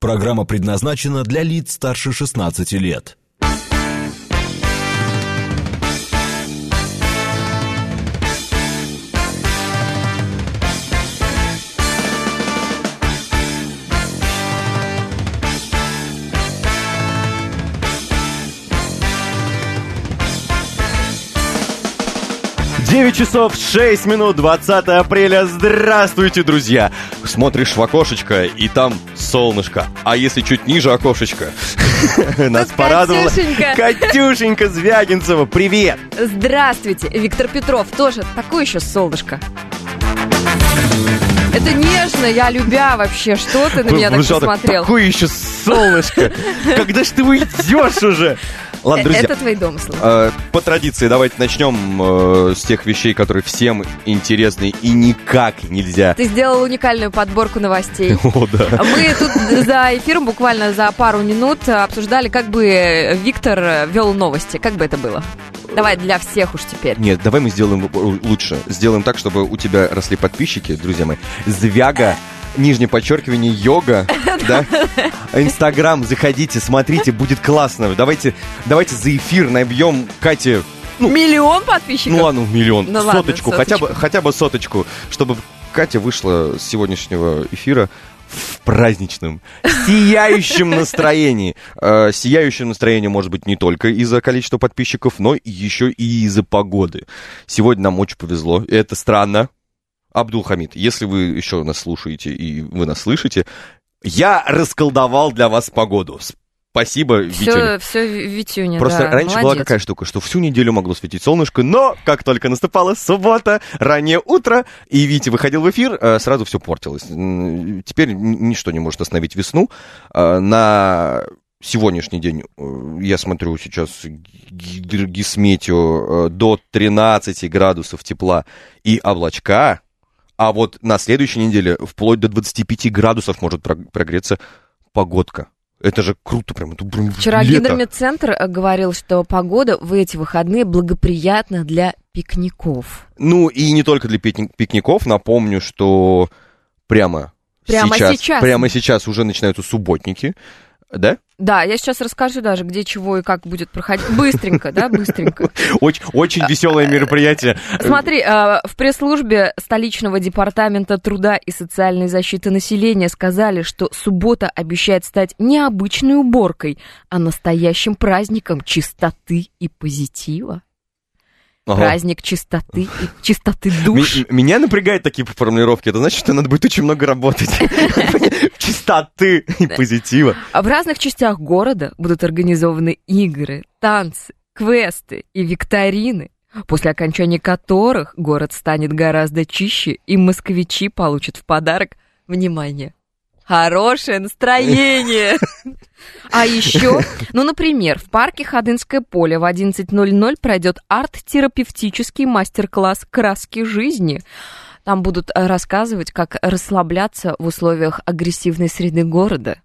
Программа предназначена для лиц старше 16 лет. Девять часов 6 минут, 20 апреля. Здравствуйте, друзья! Смотришь в окошечко, и там солнышко. А если чуть ниже окошечко, нас порадовала Катюшенька Звягинцева. Привет! Здравствуйте, Виктор Петров. Тоже такое еще солнышко. Это нежно, я любя вообще. Что ты на меня так посмотрел? Такое еще солнышко. Когда ж ты уйдешь уже? Ладно, друзья, это твои домыслы. По традиции давайте начнем с тех вещей, которые всем интересны и никак нельзя. Ты сделал уникальную подборку новостей. О, да. Мы тут за эфиром буквально за пару минут обсуждали, как бы Виктор вел новости. Как бы это было? Давай для всех уж теперь. Нет, давай мы сделаем лучше. Сделаем так, чтобы у тебя росли подписчики, друзья мои. Звяга, нижнее подчеркивание, йога, да? Инстаграм, заходите, смотрите, будет классно. Давайте за эфир набьем Кате... Миллион подписчиков? Ну ладно, миллион. Ну, соточку, ладно, хотя бы соточку, чтобы Катя вышла с сегодняшнего эфира в праздничном, сияющем настроении. Сияющее настроение может быть не только из-за количества подписчиков, но еще и из-за погоды. Сегодня нам очень повезло, и это странно. Абдулхамид, если вы еще нас слушаете и вы нас слышите, я расколдовал для вас погоду. Спасибо, Витюня. Все Витюня, просто да, раньше молодец. была какая штука, что всю неделю могло светить солнышко, но как только наступала суббота, раннее утро, и Витя выходил в эфир, сразу все портилось. Теперь ничто не может остановить весну. На сегодняшний день, я смотрю сейчас гисметео, до 13 градусов тепла и облачка, а вот на следующей неделе вплоть до 25 градусов может прогреться погодка. Это же круто, прям. Это Вчера лето. Гидрометцентр говорил, что погода в эти выходные благоприятна для пикников. Ну, и не только для пикников. Напомню, что прямо сейчас уже начинаются субботники. Да? Да, я сейчас расскажу даже, где, чего и как будет проходить. Быстренько, да, быстренько. Очень веселое мероприятие. Смотри, в пресс-службе столичного департамента труда и социальной защиты населения сказали, что суббота обещает стать не обычной уборкой, а настоящим праздником чистоты и позитива. Ага. Праздник чистоты душ. Меня напрягают такие формулировки. Это значит, что надо будет очень много работать. Чистоты и позитива. А в разных частях города будут организованы игры, танцы, квесты и викторины, после окончания которых город станет гораздо чище, и москвичи получат в подарок, внимание, хорошее настроение. А еще, например, в парке Ходынское поле в 11:00 пройдет арт-терапевтический мастер-класс «Краски жизни». Там будут рассказывать, как расслабляться в условиях агрессивной среды города.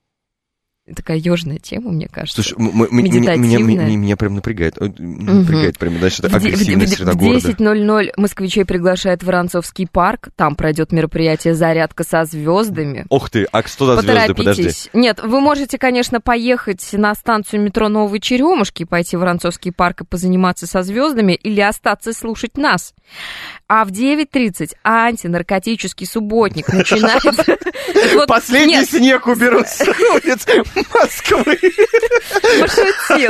Такая ёжная тема, мне кажется. Слушай, меня прям напрягает. Напрягает прям, значит, агрессивная среда города. В 10:00 москвичей приглашают в Воронцовский парк. Там пройдет мероприятие «Зарядка со звездами». Ух ты, а что за звезды, подожди? Нет, вы можете, конечно, поехать на станцию метро Новые Черемушки, пойти в Воронцовский парк и позаниматься со звездами, или остаться слушать нас. А в 9:30 антинаркотический субботник начинается... Последний снег уберут с улиц Москвы. Пошутил.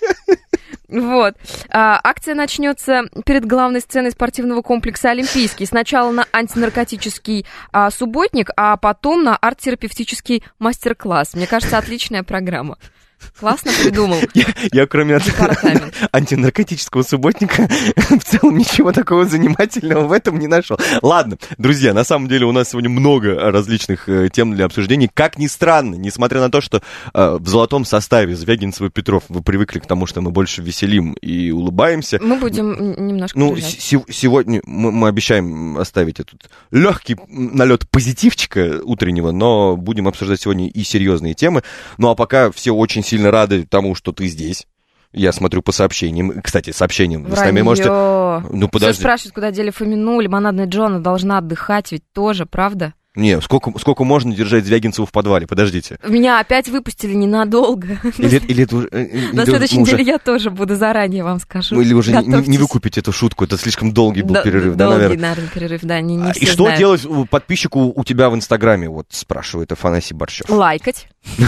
Вот. Акция начнется перед главной сценой спортивного комплекса «Олимпийский». Сначала на антинаркотический субботник, а потом на арт-терапевтический мастер-класс. Мне кажется, отличная программа. Классно придумал. Я кроме антинаркотического субботника в целом ничего такого занимательного в этом не нашел. Ладно, друзья, на самом деле у нас сегодня много различных тем для обсуждений. Как ни странно, несмотря на то, что в золотом составе Звягинцева и Петров вы привыкли к тому, что мы больше веселим и улыбаемся. Мы будем немножко сегодня мы обещаем оставить этот легкий налет позитивчика утреннего, но будем обсуждать сегодня и серьезные темы. Ну а пока все очень сильно рады тому, что ты здесь. Я смотрю по сообщениям. Кстати, сообщениям вы с нами можете... Ну, подожди. Все спрашивают, куда дели Фомину. Лимонадная Джона должна отдыхать, ведь тоже, правда? Не, сколько можно держать Звягинцева в подвале? Подождите. Меня опять выпустили ненадолго. Или это На следующей неделе я тоже буду, заранее вам скажу. Или уже не выкупить эту шутку, это слишком долгий был перерыв, да, наверное? Долгий, наверное, перерыв, да, не все И что знают. делать подписчику у тебя в Инстаграме, вот спрашивает Афанасий Борщев. Лайкать.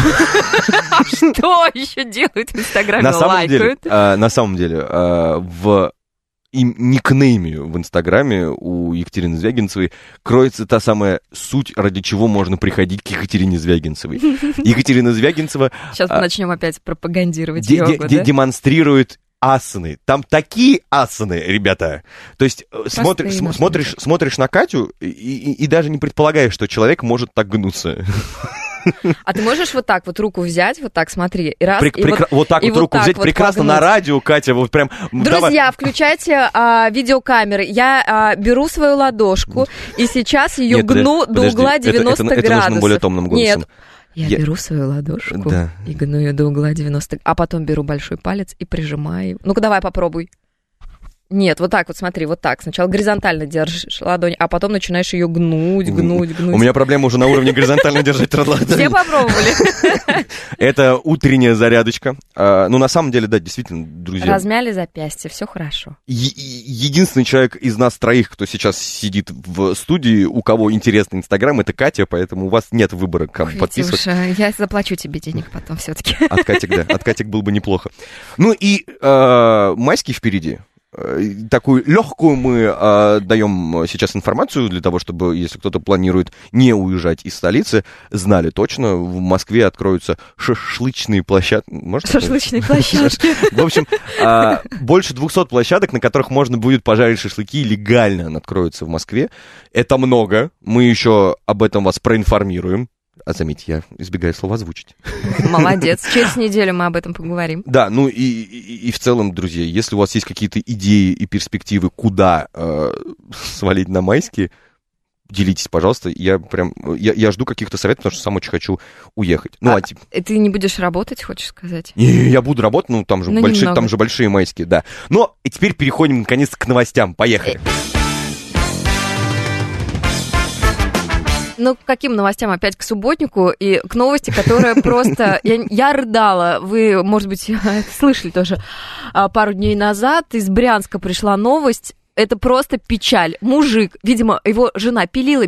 Что еще делают в Инстаграме? Лайкают. На самом деле, в никнейме в Инстаграме у Екатерины Звягинцевой кроется та самая суть, ради чего можно приходить к Екатерине Звягинцевой. Екатерина Звягинцева... Сейчас мы начнем опять пропагандировать йогу, да? Демонстрирует асаны. Там такие асаны, ребята. То есть смотришь на Катю и даже не предполагаешь, что человек может так гнуться. А ты можешь вот так вот руку взять, вот так, смотри, и раз, вот так вот руку взять, прекрасно погнуть. На радио, Катя, вот прям... Друзья, включайте видеокамеры. Я беру свою ладошку и сейчас ее гну до угла 90 градусов. Это нужно более томным голосом. Нет. Я беру свою ладошку и гну ее до угла 90, а потом беру большой палец и прижимаю. Ну-ка, давай попробуй. Нет, вот так вот, смотри, вот так. Сначала горизонтально держишь ладонь, а потом начинаешь ее гнуть. У меня проблема уже на уровне горизонтально держать ладонь. Все попробовали. Это утренняя зарядочка. Ну, на самом деле, да, действительно, друзья. Размяли запястье, все хорошо. Единственный человек из нас троих, кто сейчас сидит в студии, у кого интересный Инстаграм, это Катя, поэтому у вас нет выбора, кому подписываться. Я заплачу тебе денег потом все-таки. От Катик, да. От Катик было бы неплохо. Ну и майские впереди. Такую легкую мы даем сейчас информацию для того, чтобы, если кто-то планирует не уезжать из столицы, знали точно, в Москве откроются шашлычные площадки. Шашлычные площадки. В общем, больше 200 площадок, на которых можно будет пожарить шашлыки, легально откроются в Москве. Это много. Мы еще об этом вас проинформируем. А заметьте, я избегаю слова озвучить. Молодец. Через неделю мы об этом поговорим. Да, ну и в целом, друзья, если у вас есть какие-то идеи и перспективы, куда свалить на майские, делитесь, пожалуйста. Я жду каких-то советов, потому что сам очень хочу уехать. Ты не будешь работать, хочешь сказать? Не, я буду работать, там же большие майские, да. Но и теперь переходим, наконец, к новостям. Поехали. Ну, к каким новостям? Опять к субботнику и к новости, которая просто... Я рыдала. Вы, может быть, это слышали тоже. Пару дней назад из Брянска пришла новость. Это просто печаль. Мужик, видимо, его жена пилила.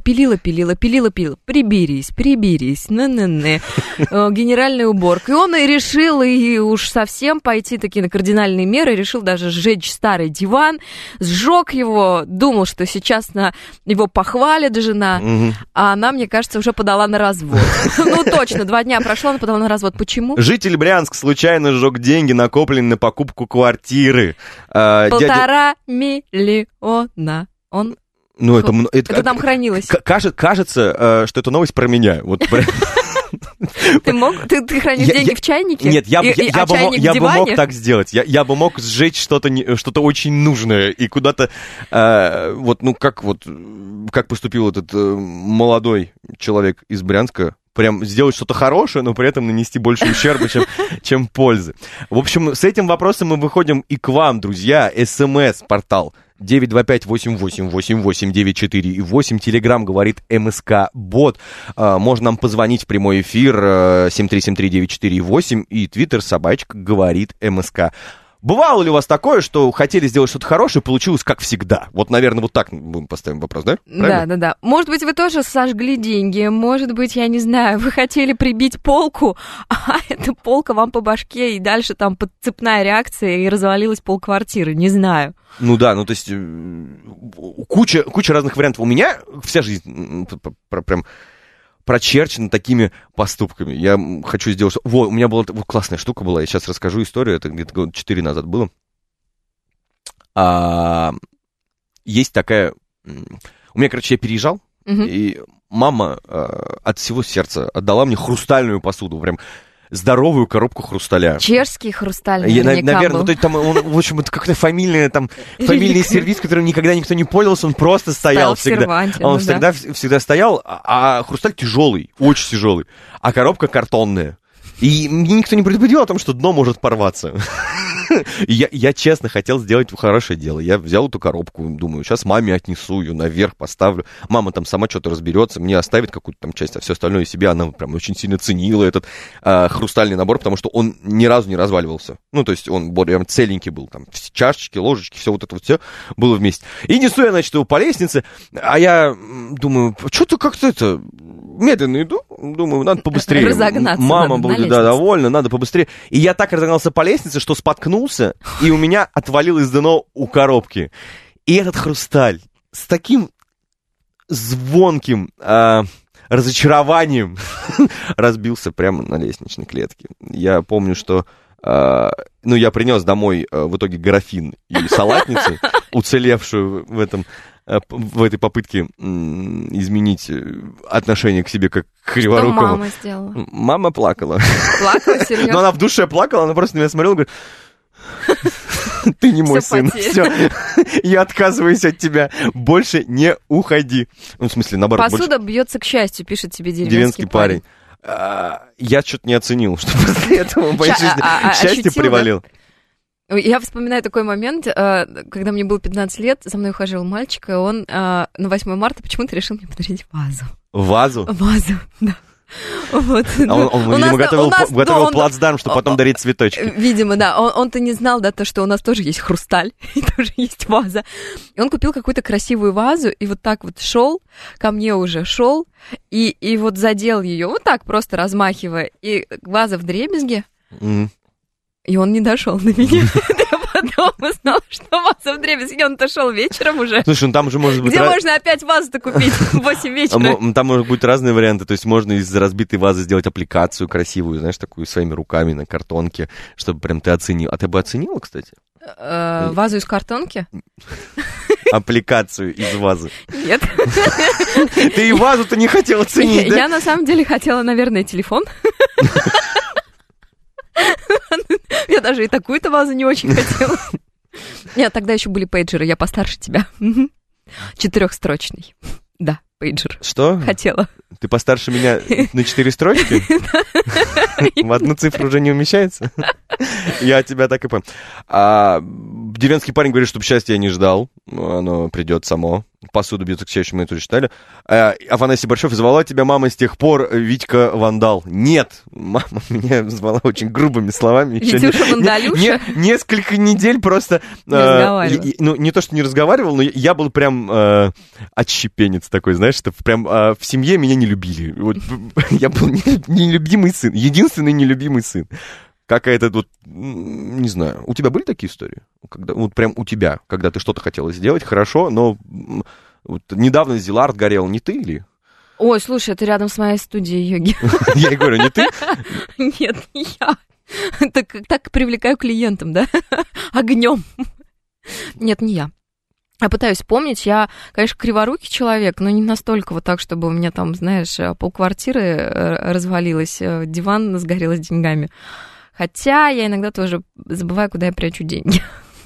Приберись, не-не-не. Генеральная уборка. И он и решил, и уж совсем пойти таки на кардинальные меры. Решил даже сжечь старый диван. Сжег его. Думал, что сейчас его похвалит жена. А она, мне кажется, уже подала на развод. Ну, точно, 2 дня прошло, она подала на развод. Почему? Житель Брянска случайно сжег деньги, накопленные на покупку квартиры. 1,5 миллиона. Это там хранилось. Кажется, что это новость про меня. Ты хранишь деньги в чайнике? Нет, я бы мог так сделать. Я бы мог сжечь что-то очень нужное и куда-то... Как поступил этот молодой человек из Брянска, прям сделать что-то хорошее, но при этом нанести больше ущерба, чем пользы. В общем, с этим вопросом мы выходим и к вам, друзья. СМС-портал 925-88-88-94 и 8. Телеграм говорит МСК-бот. Можно нам позвонить в прямой эфир 7373948 и Твиттер собачка говорит МСК. Бывало ли у вас такое, что хотели сделать что-то хорошее, получилось как всегда? Вот, наверное, вот так мы поставим вопрос, да? Правильно? Да. Может быть, вы тоже сожгли деньги, может быть, я не знаю, вы хотели прибить полку, а эта полка вам по башке, и дальше там цепная реакция, и развалилась полквартиры, не знаю. Ну да, то есть куча разных вариантов. У меня вся жизнь прям прочерчена такими поступками. Я хочу сделать... у меня была классная штука была, я сейчас расскажу историю, это где-то года 4 назад было. Есть такая... У меня, я переезжал, и мама от всего сердца отдала мне хрустальную посуду, прям здоровую коробку хрусталя. Чешский хрусталь наверное, был. В общем, это какой-то фамильный сервиз, которым никогда никто не пользовался, он просто стоял всегда. Он всегда стоял, а хрусталь тяжелый, очень тяжелый, а коробка картонная. И мне никто не предупредил о том, что дно может порваться. Я честно хотел сделать хорошее дело. Я взял эту коробку, думаю, сейчас маме отнесу ее наверх, поставлю. Мама там сама что-то разберется, мне оставит какую-то там часть, а все остальное себе. Она прям очень сильно ценила этот хрустальный набор, потому что он ни разу не разваливался. Ну, то есть он прям целенький был. Там чашечки, ложечки, все вот это вот все было вместе. И несу я, значит, его по лестнице, а я думаю, что-то как-то это... Медленно иду, думаю, надо побыстрее. Разогнаться. Мама будет, да, довольна, надо побыстрее. И я так разогнался по лестнице, что споткнулся, и у меня отвалилось дно у коробки. И этот хрусталь с таким звонким разочарованием разбился прямо на лестничной клетке. Я помню, что я принес домой в итоге графин и салатницу, уцелевшую в этой попытке изменить отношение к себе как к криворукому. Что мама сделала? Мама плакала. Плакала, серьезно? Но она в душе плакала, она просто на меня смотрела и говорит, ты не мой сын, все, я отказываюсь от тебя, больше не уходи. Ну, в смысле, наоборот. Посуда бьется к счастью, пишет тебе деревенский парень. Я что-то не оценил, что после этого в моей жизни счастье привалило. Я вспоминаю такой момент, когда мне было 15 лет, за мной ухаживал мальчик, и он на 8 марта почему-то решил мне подарить вазу. Вазу? Вазу, да. Вот. Он видимо, готовил плацдарм, чтобы потом дарить цветочки. Видимо, да. Он-то не знал, да, то, что у нас тоже есть хрусталь, и тоже есть ваза. И он купил какую-то красивую вазу, и вот так вот шел, ко мне уже шел, и вот задел ее, вот так просто размахивая, и ваза вдребезги. И он не дошел до меня. Я потом узнала, что ваза вдребезги, он-то шел вечером уже. Слушай, ну там же может быть... Где можно опять вазу-то купить в 8 вечера? Там может быть разные варианты. То есть можно из разбитой вазы сделать аппликацию красивую, знаешь, такую своими руками на картонке, чтобы прям ты оценил. А ты бы оценила, кстати? Вазу из картонки? Аппликацию из вазы. Нет. Ты и вазу-то не хотела ценить, да? Я на самом деле хотела, наверное, телефон. Я даже и такую-то вазу не очень хотела. Нет, тогда еще были пейджеры, я постарше тебя. 4-строчный. Да, пейджер. Что? Хотела. Ты постарше меня на 4 строчки? В одну цифру уже не умещается? Я тебя так и понял. Деревенский парень говорит, чтобы счастья я не ждал. Оно придет само. Посуду бьется к счастью, мы это уже читали. Афанасий Борщев, звала тебя мама с тех пор Витька Вандал. Нет, мама меня звала очень грубыми словами. Витюша Вандалюша? Несколько недель просто... Не то, что не разговаривал, но я был прям отщепенец такой, знаешь, что прям в семье меня не любили. Вот, я был нелюбимый сын, единственный нелюбимый сын. Какая-то вот, не знаю, у тебя были такие истории? Когда, вот прям у тебя, когда ты что-то хотела сделать, хорошо, но вот недавно Зилард горел, не ты или? Ой, слушай, это рядом с моей студией йоги. Я и говорю, не ты? Нет, не я. Так привлекаю клиентам, да? Огнем. Нет, не я. Я пытаюсь вспомнить, я, конечно, криворукий человек, но не настолько вот так, чтобы у меня там, знаешь, полквартиры развалилось, диван сгорел с деньгами. Хотя я иногда тоже забываю, куда я прячу деньги.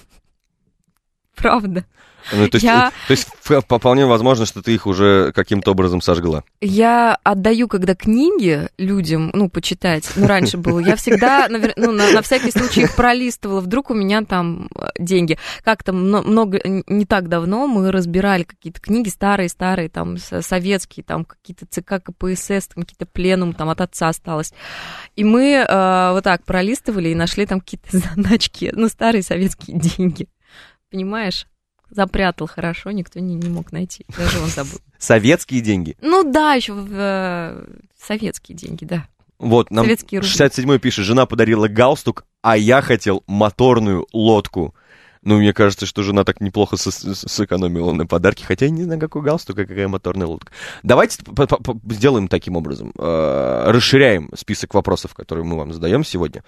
Правда. Ну, то есть вполне возможно, что ты их уже каким-то образом сожгла. Я отдаю, когда книги людям, почитать, раньше было, я всегда, на всякий случай их пролистывала, вдруг у меня там деньги. Как-то не так давно мы разбирали какие-то книги старые, там, советские, там, какие-то ЦК КПСС, там, какие-то пленум, там, от отца осталось. И мы вот так пролистывали и нашли там какие-то заначки, старые советские деньги. Понимаешь? Запрятал хорошо, никто не мог найти. Даже он забыл. Советские деньги? Да, еще советские деньги, да. Вот, нам 67-й пишет, жена подарила галстук, а я хотел моторную лодку. Мне кажется, что жена так неплохо сэкономила на подарки, хотя я не знаю, какой галстук, а какая моторная лодка. Давайте сделаем таким образом. Расширяем список вопросов, которые мы вам задаем сегодня.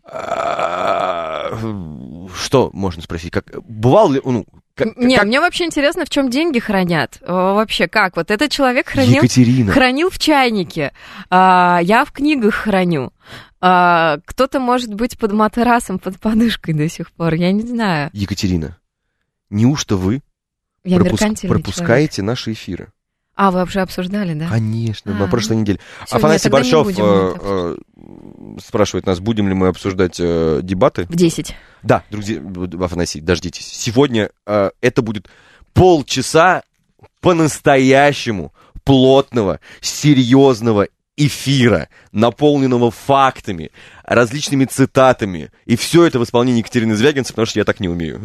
Что можно спросить? Бывал ли... Мне вообще интересно, в чем деньги хранят. Вообще, как? Вот этот человек хранил в чайнике. Я в книгах храню. Кто-то, может быть, под матрасом, под подушкой до сих пор. Я не знаю. Екатерина, неужто вы пропускаете наши эфиры? Вы вообще обсуждали, да? Конечно, на прошлой неделе. Афанасий Борщев спрашивает нас, будем ли мы обсуждать дебаты. В 10. Да, друзья, Афанасий, дождитесь. Сегодня это будет полчаса по-настоящему плотного, серьезного эфира, наполненного фактами, различными цитатами. И все это в исполнении Екатерины Звягинцев, потому что я так не умею.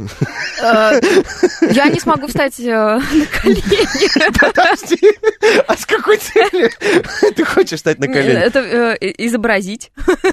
Я не смогу встать на колени. Подожди, а с какой целью ты хочешь встать на колени? Это изобразить.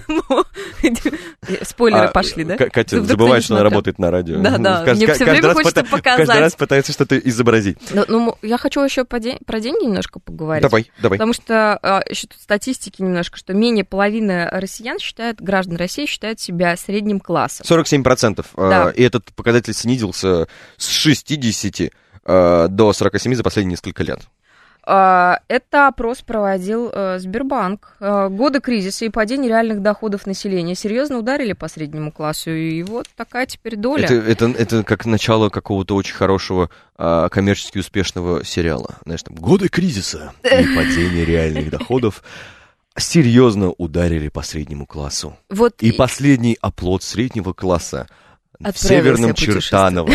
Спойлеры пошли, да? Катя забывает, что она работает на радио. Да, мне все время хочется показать. Каждый раз пытается что-то изобразить. Ну, я хочу еще про деньги немножко поговорить. Давай. Потому что еще тут статистики немножко, что менее половины россиян граждан России считают себя средним классом. 47%. Да. И этот показатель снизился с 60 до 47 за последние несколько лет. Это опрос проводил Сбербанк. Годы кризиса и падения реальных доходов населения серьезно ударили по среднему классу, и вот такая теперь доля. Это как начало какого-то очень хорошего коммерчески успешного сериала. Знаешь, там годы кризиса и падения реальных доходов серьезно ударили по среднему классу. Вот и последний оплот среднего класса в отправился Северном Чертаново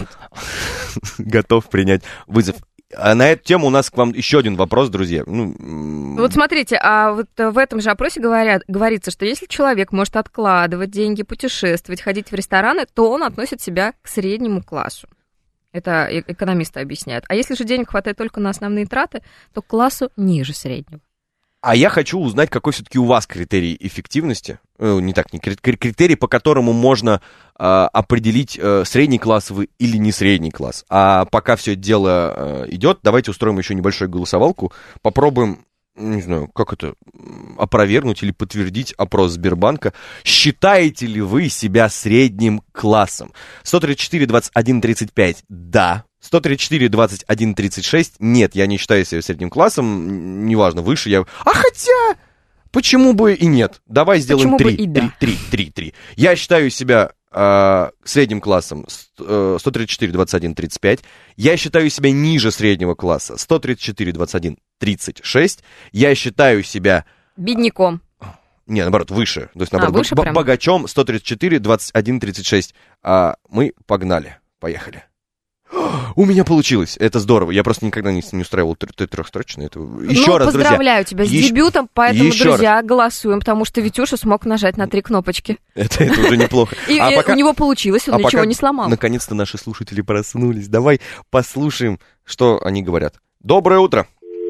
готов принять вызов. А на эту тему у нас к вам еще один вопрос, друзья. Вот смотрите, а вот в этом же опросе говорится, что если человек может откладывать деньги, путешествовать, ходить в рестораны, то он относит себя к среднему классу. Это экономисты объясняют. А если же денег хватает только на основные траты, то к классу ниже среднего. А я хочу узнать, какой все-таки у вас критерий эффективности, критерий, по которому можно определить средний класс вы или не средний класс. А пока все это дело идет, давайте устроим еще небольшую голосовалку, попробуем, не знаю, как это, опровергнуть или подтвердить опрос Сбербанка. Считаете ли вы себя средним классом? 134, 21, 35, да. 134, 21, 36, нет, я не считаю себя средним классом, неважно, выше я... А хотя, почему бы и нет? Давай сделаем 3. Я считаю себя средним классом 134, 21, 35. Я считаю себя ниже среднего класса 134, 21, 36. Я считаю себя... бедняком. Не, наоборот, выше. То есть, наоборот, выше прям? Богачом 134, 21, 36. Мы погнали. Поехали. У меня получилось, это здорово. Я просто никогда не устраивал трехстрочное. Еще раз, друзья. Поздравляю тебя с дебютом, поэтому, друзья, голосуем, потому что Витюша смог нажать на 3 кнопочки. Это уже неплохо. И у него получилось, он ничего не сломал. Наконец-то наши слушатели проснулись. Давай послушаем, что они говорят. Доброе утро.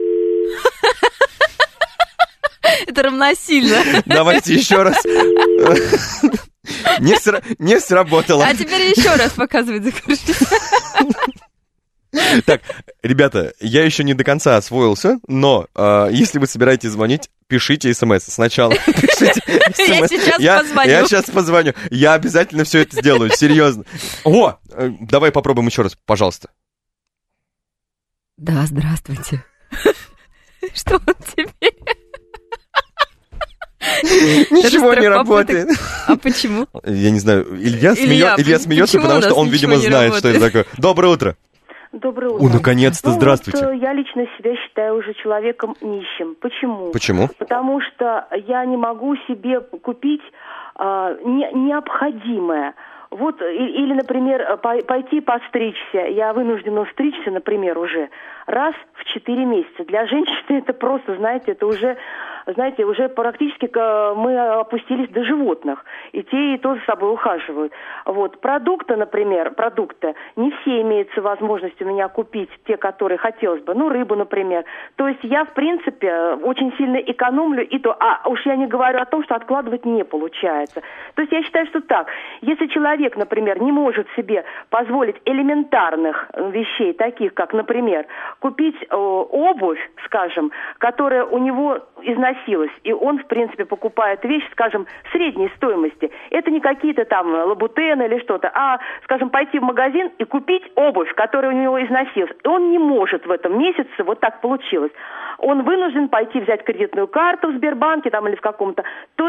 Это равносильно. Давайте еще раз. Не сработало. А теперь еще раз показывает закрутить. Так, ребята, я еще не до конца освоился, но если вы собираетесь звонить, пишите смс. Сначала пишите смс. Я сейчас позвоню. Я обязательно все это сделаю, серьезно. О, давай попробуем еще раз, пожалуйста. Да, здравствуйте. Что он теперь? Ничего не работает. А почему? Я не знаю. Илья смеется, потому что он, видимо, знает, что это такое. Доброе утро. Доброе утро. О, наконец-то, здравствуйте. Вот, я лично себя считаю уже человеком нищим. Почему? Почему? Потому что я не могу себе купить необходимое. Вот, или, например, пойти постричься. Я вынуждена стричься, например, уже раз в 4 месяца. Для женщины это просто, знаете, это уже практически мы опустились до животных. И те, и то за собой ухаживают. Вот. Продукты, например, не все имеется возможность у меня купить, те, которые хотелось бы. Ну, рыбу, например. То есть я, в принципе, очень сильно экономлю, и то, а уж я не говорю о том, что откладывать не получается. То есть я считаю, что так. Если человек, например, не может себе позволить элементарных вещей, таких как, например, купить обувь, скажем, которая у него износилась, и он, в принципе, покупает вещь, скажем, средней стоимости. Это не какие-то там лабутены или что-то, а, скажем, пойти в магазин и купить обувь, которая у него износилась. И он не может в этом месяце, вот так получилось. Он вынужден пойти взять кредитную карту в Сбербанке там или в каком-то. То есть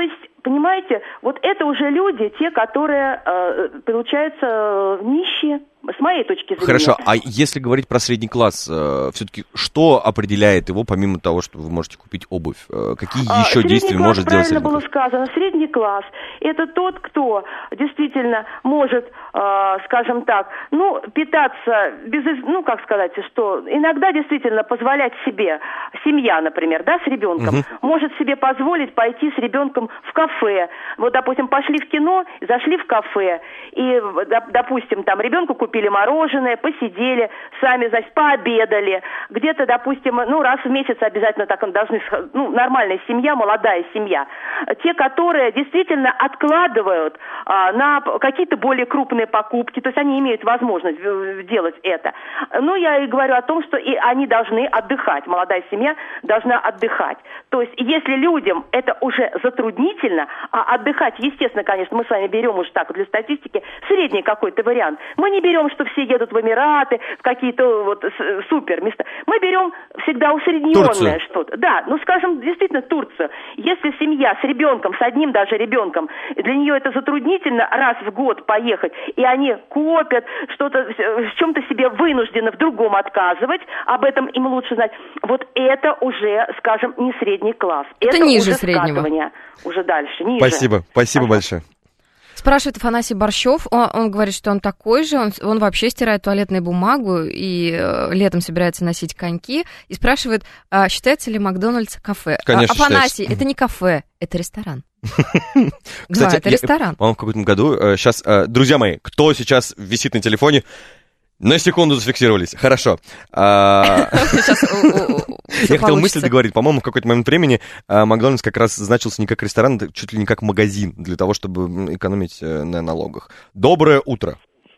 Понимаете, вот это уже люди, те, которые, получается, нищие, с моей точки зрения. Хорошо, а если говорить про средний класс, все-таки что определяет его, помимо того, что вы можете купить обувь? Какие еще действия может делать средний класс? Правильно было сказано, средний класс – это тот, кто действительно может, скажем так, питаться без, что иногда действительно позволять себе, семья, например, да, с ребенком, может себе позволить пойти с ребенком в кафе. Вот, допустим, пошли в кино, зашли в кафе, и, допустим, там ребенку купили мороженое, посидели, сами, значит, пообедали. Где-то, допустим, раз в месяц обязательно так должны, нормальная семья, молодая семья. Те, которые действительно откладывают на какие-то более крупные покупки, то есть они имеют возможность делать это. Я и говорю о том, что и они должны отдыхать, молодая семья должна отдыхать. То есть если людям это уже затруднительно, а отдыхать, естественно, конечно, мы с вами берем уже так для статистики средний какой-то вариант. Мы не берем, что все едут в Эмираты, в какие-то супер места. Мы берем всегда усредненное что-то. Да, скажем, действительно, Турцию. Если семья с ребенком, с одним даже ребенком, для нее это затруднительно раз в год поехать, и они копят, что-то, в чем-то себе вынуждены в другом отказывать, об этом им лучше знать. Вот это уже, скажем, не средний класс. Это ниже уже среднего. Уже дальше, ниже. Спасибо большое. Спрашивает Афанасий Борщев, он говорит, что он такой же, он вообще стирает туалетную бумагу и летом собирается носить коньки, и спрашивает, считается ли Макдональдс кафе? Конечно, Афанасий, считается. это не кафе, это ресторан. Кстати, да, это ресторан. По-моему, в каком-то году, сейчас, друзья мои, кто сейчас висит на телефоне, на секунду зафиксировались. Хорошо. Я хотел мысль договорить. По-моему, в какой-то момент времени Макдональдс как раз значился не как ресторан, чуть ли не как магазин, для того, чтобы экономить на налогах. Доброе утро.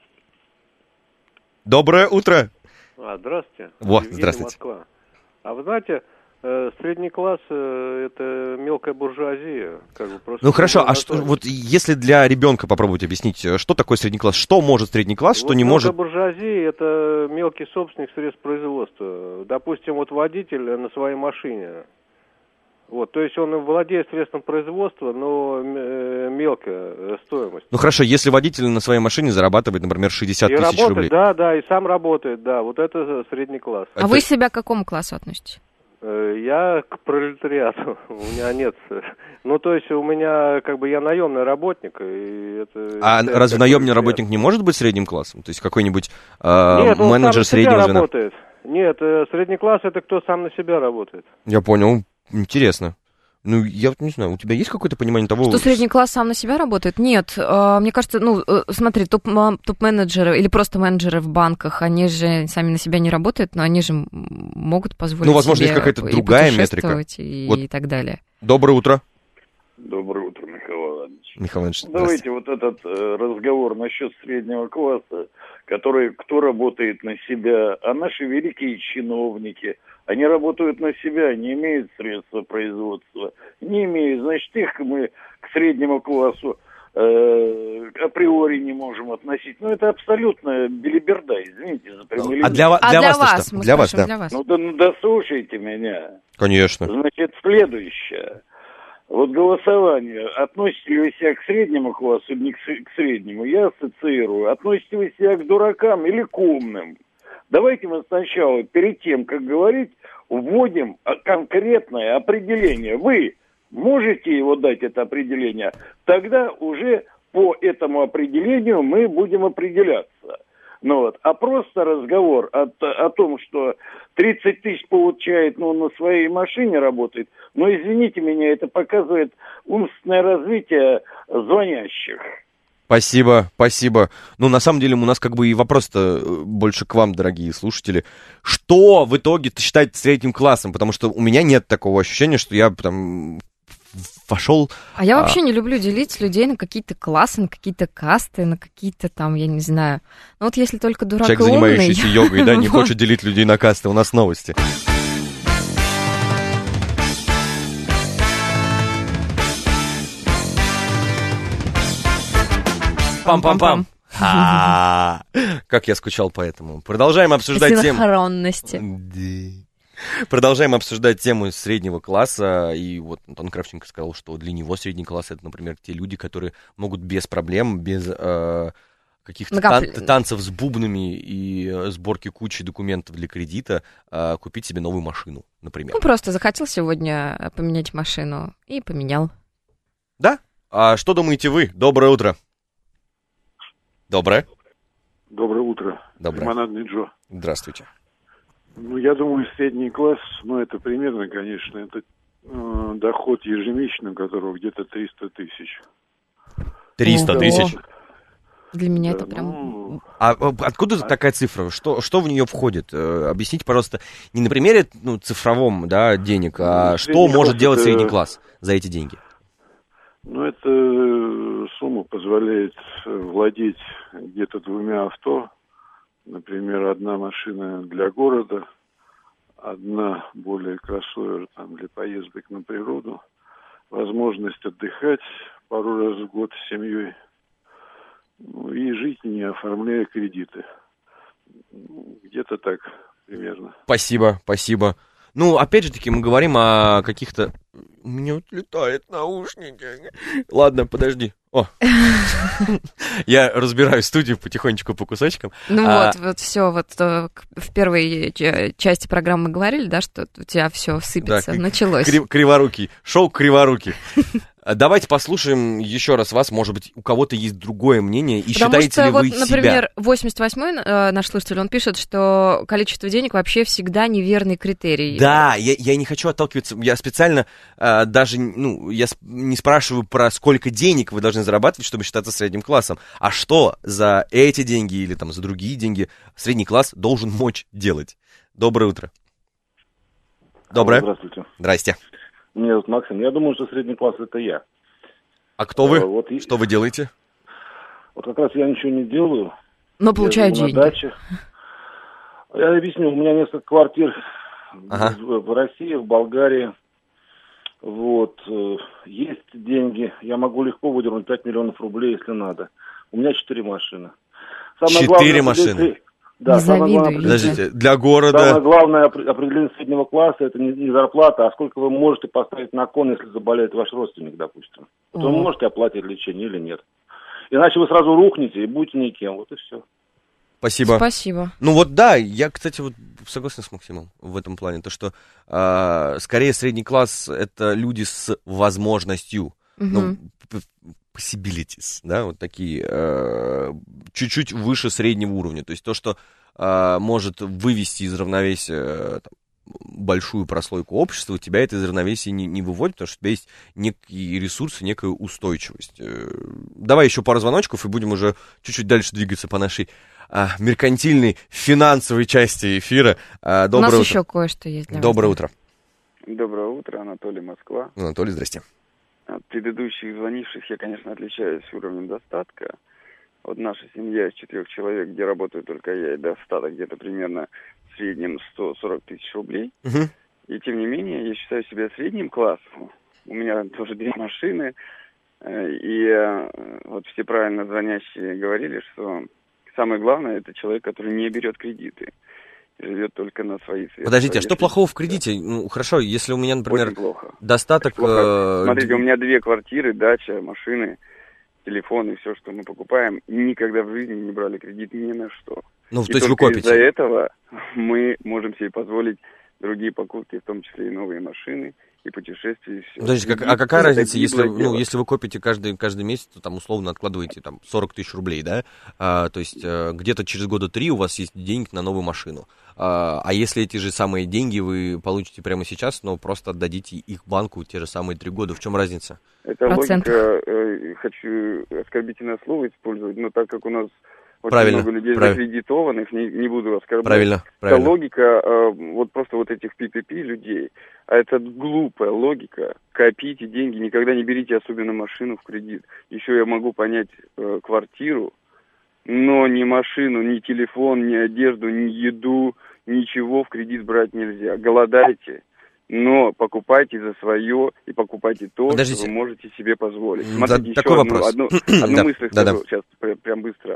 Доброе утро. Здравствуйте. Здравствуйте. Москва. А вы знаете, средний класс это мелкая буржуазия. Хорошо, а что, вот если для ребенка попробовать объяснить, что такое средний класс, что может средний класс, что не может... Буржуазия это мелкий собственник средств производства. Допустим, водитель на своей машине. То есть он владеет средством производства, но мелкая стоимость. Хорошо, если водитель на своей машине зарабатывает, например, 60 тысяч рублей. Да, и сам работает, да, это средний класс. А вы себя к какому классу относите? Я к пролетариату, у меня нет. То есть у меня, я наемный работник. И это, разве наемный работник не может быть средним классом? То есть какой-нибудь менеджер среднего звена? Работает. Нет, средний класс это кто сам на себя работает. Я понял, интересно. Я не знаю, у тебя есть какое-то понимание того... Что средний класс сам на себя работает? Нет, мне кажется, смотри, топ-менеджеры или просто менеджеры в банках, они же сами на себя не работают, но они же могут позволить возможно, себе есть какая-то другая метрика. И так далее. Доброе утро. Доброе утро, Михаил Иванович. Михаил Иванович, давайте этот разговор насчет среднего класса, кто работает на себя, а наши великие чиновники, они работают на себя, не имеют средства производства, не имеют, значит, их мы к среднему классу априори не можем относить. Это абсолютно белиберда, извините за прямолинейность. Для вас, да. Дослушайте меня. Конечно. Значит, следующее. Голосование. Относите ли вы себя к среднему классу или не к среднему? Я ассоциирую. Относите вы себя к дуракам или к умным? Давайте мы сначала, перед тем, как говорить, вводим конкретное определение. Вы можете его дать, это определение? Тогда уже по этому определению мы будем определяться. А просто разговор о том, что 30 тысяч получает, на своей машине работает, извините меня, это показывает умственное развитие звонящих. Спасибо. На самом деле, у нас и вопрос-то больше к вам, дорогие слушатели. Что в итоге считать средним классом? Потому что у меня нет такого ощущения, что я вошел... А я вообще не люблю делить людей на какие-то классы, на какие-то касты, на какие-то я не знаю. Если только дурак Человек, и умный... занимающийся йогой, не хочет делить людей на касты. У нас новости. Пам-пам-пам. Как я скучал по этому. Продолжаем обсуждать тему. Синхронности. Продолжаем обсуждать тему среднего класса. И вот Антон Кравченко сказал, что для него средний класс — это, например, те люди, которые могут без проблем, без каких-то танцев с бубнами и сборки кучи документов для кредита купить себе новую машину, например. Ну, просто захотел сегодня поменять машину и поменял. Да? А что думаете вы? Доброе утро. Доброе. Доброе утро. Доброе. Лимонадный Джо. Здравствуйте. Ну, я думаю, средний класс, это примерно, конечно, это доход ежемесячный, у которого где-то 300 тысяч. 300 тысяч? Для меня это прям... А откуда такая цифра? Что в нее входит? Объясните, пожалуйста, не на примере цифровом, да, денег, а что может делать средний класс за эти деньги? Эта сумма позволяет владеть где-то 2 авто. Например, одна машина для города, одна более кроссовер для поездок на природу, возможность отдыхать пару раз в год с семьей, и жить, не оформляя кредиты. Где-то так примерно. Спасибо. Опять же таки, мы говорим о каких-то... У меня вот летают наушники. Ладно, подожди. Я разбираю студию потихонечку по кусочкам. Все, в первой части программы мы говорили, да, что у тебя все сыпется, началось. Криворукий, шоу «Криворукий». Давайте послушаем еще раз вас, может быть, у кого-то есть другое мнение, и считаете ли вы себя? Например, 88-й наш слушатель, он пишет, что количество денег вообще всегда неверный критерий. Да, я не хочу отталкиваться, я специально даже, я не спрашиваю про сколько денег вы должны зарабатывать, чтобы считаться средним классом, а что за эти деньги или за другие деньги средний класс должен мочь делать. Доброе утро. Доброе. Здравствуйте. Здрасте. Меня зовут Максим. Я думаю, что средний класс — это я. А кто вы? Что вы делаете? Вот как раз я ничего не делаю. Но получаю деньги. На даче. Я объясню. У меня несколько квартир в России, в Болгарии. Есть деньги. Я могу легко выдернуть 5 миллионов рублей, если надо. У меня 4 машины. 4 машины? Да, подождите, для города... Самое главное определение среднего класса — это не зарплата, а сколько вы можете поставить на кон, если заболеет ваш родственник, допустим. Вы можете оплатить лечение или нет. Иначе вы сразу рухнете и будете никем, и все. Спасибо. Я, кстати, согласен с Максимом в этом плане, то что скорее средний класс — это люди с возможностью, possibilities, да, такие чуть-чуть выше среднего уровня. То есть то, что может вывести из равновесия большую прослойку общества, у тебя это из равновесия не выводит, потому что у тебя есть некие ресурсы, некая устойчивость. Давай еще пару звоночков, и будем уже чуть-чуть дальше двигаться по нашей меркантильной финансовой части эфира. Доброе утро. У нас еще кое-что есть для вас. Доброе утро. Доброе утро, Анатолий, Москва. Анатолий, здрасте. От предыдущих звонивших я, конечно, отличаюсь уровнем достатка. Наша семья из 4 человек, где работаю только я, и достаток где-то примерно в среднем 140 тысяч рублей. И тем не менее, я считаю себя средним классом. У меня тоже 2 машины. И все правильно звонящие говорили, что самое главное — это человек, который не берет кредиты. Живет только на свои средства. Подождите, а что плохого в кредите? Хорошо, если у меня, например, достаток... Смотрите, у меня 2 квартиры, дача, машины, телефон и все, что мы покупаем. Никогда в жизни не брали кредит ни на что. То есть вы копите? Из-за этого мы можем себе позволить другие покупки, в том числе и новые машины, и путешествия, и все. Подождите, а какая разница, если вы копите каждый месяц, то условно откладываете 40 тысяч рублей, да? То есть где-то через 3 года у вас есть денег на новую машину. А если эти же самые деньги вы получите прямо сейчас, но просто отдадите их банку те же самые 3 года, в чем разница? Это логика, хочу оскорбительное слово использовать, но так как у нас очень много людей закредитованных, не буду оскорблять. Правильно. Это логика просто этих PPP людей. А это глупая логика. Копите деньги, никогда не берите особенно машину в кредит. Еще я могу понять квартиру, но ни машину, ни телефон, ни одежду, ни еду, ничего в кредит брать нельзя. Голодайте, но покупайте за свое и покупайте то, что вы можете себе позволить. Смотрите, такой вопрос. Одну мысль скажу сейчас прям быстро.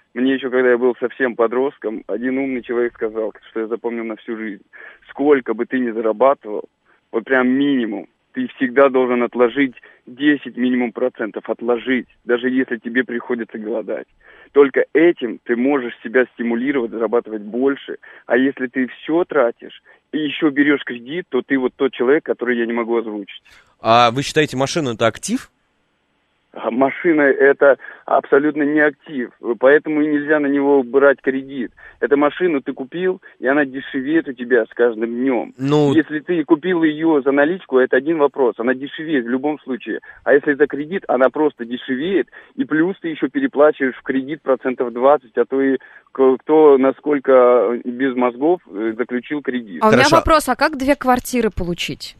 Мне еще, когда я был совсем подростком, один умный человек сказал, что я запомнил на всю жизнь. Сколько бы ты ни зарабатывал, вот прям минимум, ты всегда должен отложить 10 минимум процентов, отложить, даже если тебе приходится голодать. Только этим ты можешь себя стимулировать, зарабатывать больше. А если ты все тратишь и еще берешь кредит, то ты вот тот человек, который я не могу озвучить. А вы считаете, машина это актив? Машина – это абсолютно не актив, поэтому и нельзя на него брать кредит. Эту машину ты купил, и она дешевеет у тебя с каждым днем. Ну... Если ты купил ее за наличку, это один вопрос, она дешевеет в любом случае. А если за кредит, она просто дешевеет, и плюс ты еще переплачиваешь в кредит 20%, а то и кто насколько без мозгов заключил кредит. А у меня вопрос, а как 2 квартиры получить?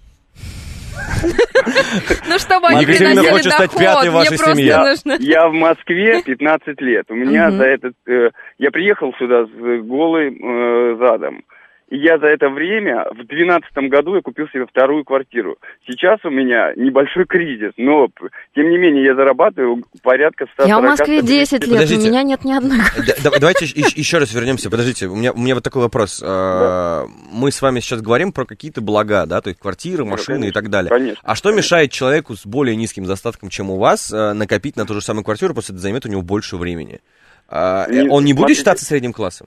Ну, чтобы они приносили доход, мне просто нужно... Я в Москве 15 лет. У меня за этот... Я приехал сюда с голым задом. И я за это время, в 2012 году я купил себе 2-ю квартиру. Сейчас у меня небольшой кризис, но, тем не менее, я зарабатываю порядка 140... Я в Москве 10 лет, подождите, у меня нет ни одной. Давайте еще раз вернемся. Подождите, у меня вот такой вопрос. Да. Мы с вами сейчас говорим про какие-то блага, да, то есть квартиры, машины, конечно, и так далее. Конечно, а что мешает человеку с более низким достатком, чем у вас, накопить на ту же самую квартиру, просто это займет у него больше времени? Он не будет считаться средним классом?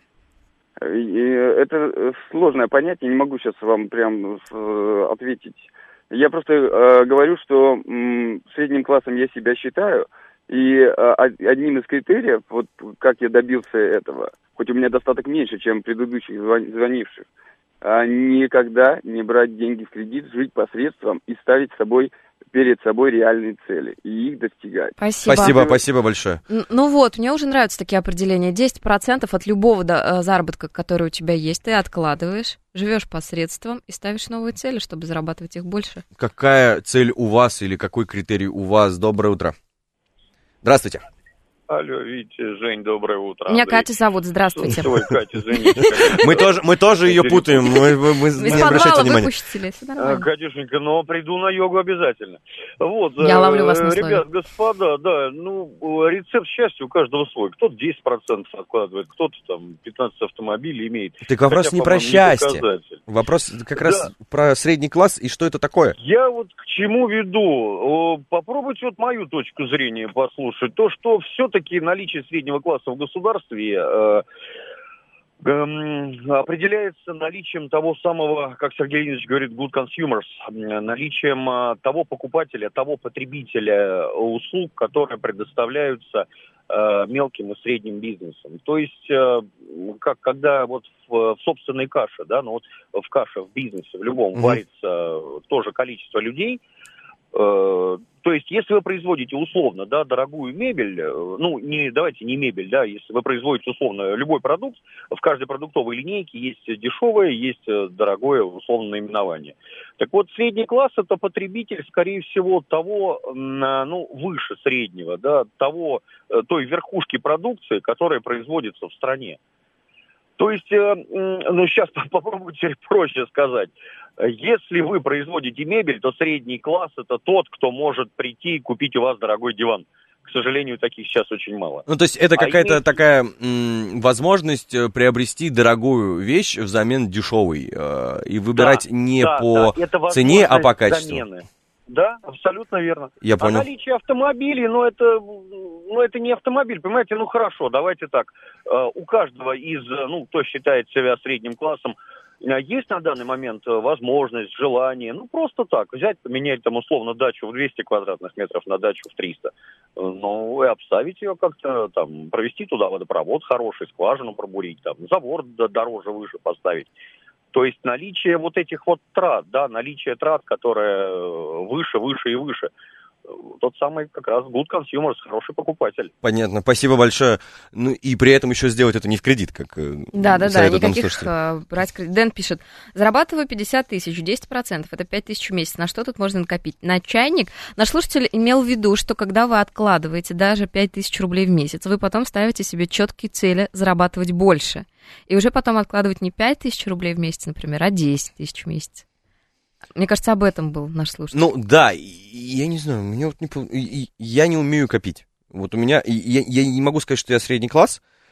Это сложное понятие, не могу сейчас вам прям ответить. Я просто говорю, что средним классом я себя считаю, и одним из критериев, вот как я добился этого, хоть у меня достаток меньше, чем предыдущих звонивших, никогда не брать деньги в кредит, жить посредством и ставить перед собой реальные цели и их достигать. Спасибо большое. Ну вот, мне уже нравятся такие определения. 10% от любого заработка, который у тебя есть, ты откладываешь, живешь посредством и ставишь новые цели, чтобы зарабатывать их больше. Какая цель у вас или какой критерий у вас? Доброе утро. Здравствуйте. Алло, Витя, Жень, доброе утро. Меня Катя зовут, здравствуйте. Ой, Катя, извините. Мы тоже ее путаем, мы не обращайте внимания. Катюшенька, но приду на йогу обязательно. Вот, я ловлю вас на слове. Ребят, господа, да, ну, рецепт счастья у каждого свой. Кто-то 10% откладывает, кто-то там 15 автомобилей имеет. Так вопрос не про счастье. Вопрос как раз про средний класс и что это такое. Я вот к чему веду. Попробуйте вот мою точку зрения послушать. То, что все-таки наличие среднего класса в государстве определяется наличием того самого, как Сергей Леонидович говорит, good consumers, наличием того покупателя, того потребителя услуг, которые предоставляются мелким и средним бизнесом. То есть, когда вот в собственной каше, да, ну вот в каше, в бизнесе, в любом варится тоже количество людей. То есть, если вы производите условно, да, дорогую мебель, давайте не мебель, да, если вы производите условно любой продукт, в каждой продуктовой линейке есть дешевое, есть дорогое условное наименование. Так вот, средний класс – это потребитель, скорее всего, того, выше среднего, да, той верхушки продукции, которая производится в стране. То есть, сейчас попробуйте проще сказать. Если вы производите мебель, то средний класс – это тот, кто может прийти и купить у вас дорогой диван. К сожалению, таких сейчас очень мало. Ну, то есть это какая-то такая возможность приобрести дорогую вещь взамен дешевой и выбирать по цене, а по качеству. Замены. Да, абсолютно верно. Я понял. А наличие автомобилей, это не автомобиль, понимаете, хорошо, давайте так. У каждого из, кто считает себя средним классом, есть на данный момент возможность, желание, просто так, взять, поменять там условно дачу в 200 квадратных метров на дачу в 300, и обставить ее как-то, там, провести туда водопровод хороший, скважину пробурить, там, забор дороже, выше поставить. То есть наличие вот этих вот трат, да, наличие трат, которые выше и выше, тот самый как раз good consumer, хороший покупатель. Понятно, спасибо большое. Ну и при этом еще сделать это не в кредит, как Да, никаких брать кредит. Дэн пишет, зарабатываю 50 тысяч, 10%, это 5 тысяч в месяц. На что тут можно накопить? На чайник? Наш слушатель имел в виду, что когда вы откладываете даже 5 тысяч рублей в месяц, вы потом ставите себе четкие цели зарабатывать больше. И уже потом откладывать не 5 тысяч рублей в месяц, например, а 10 тысяч в месяц. Мне кажется, об этом был наш слушатель. Ну, да, я не знаю, я не умею копить. Вот у меня, я не могу сказать, что я средний класс,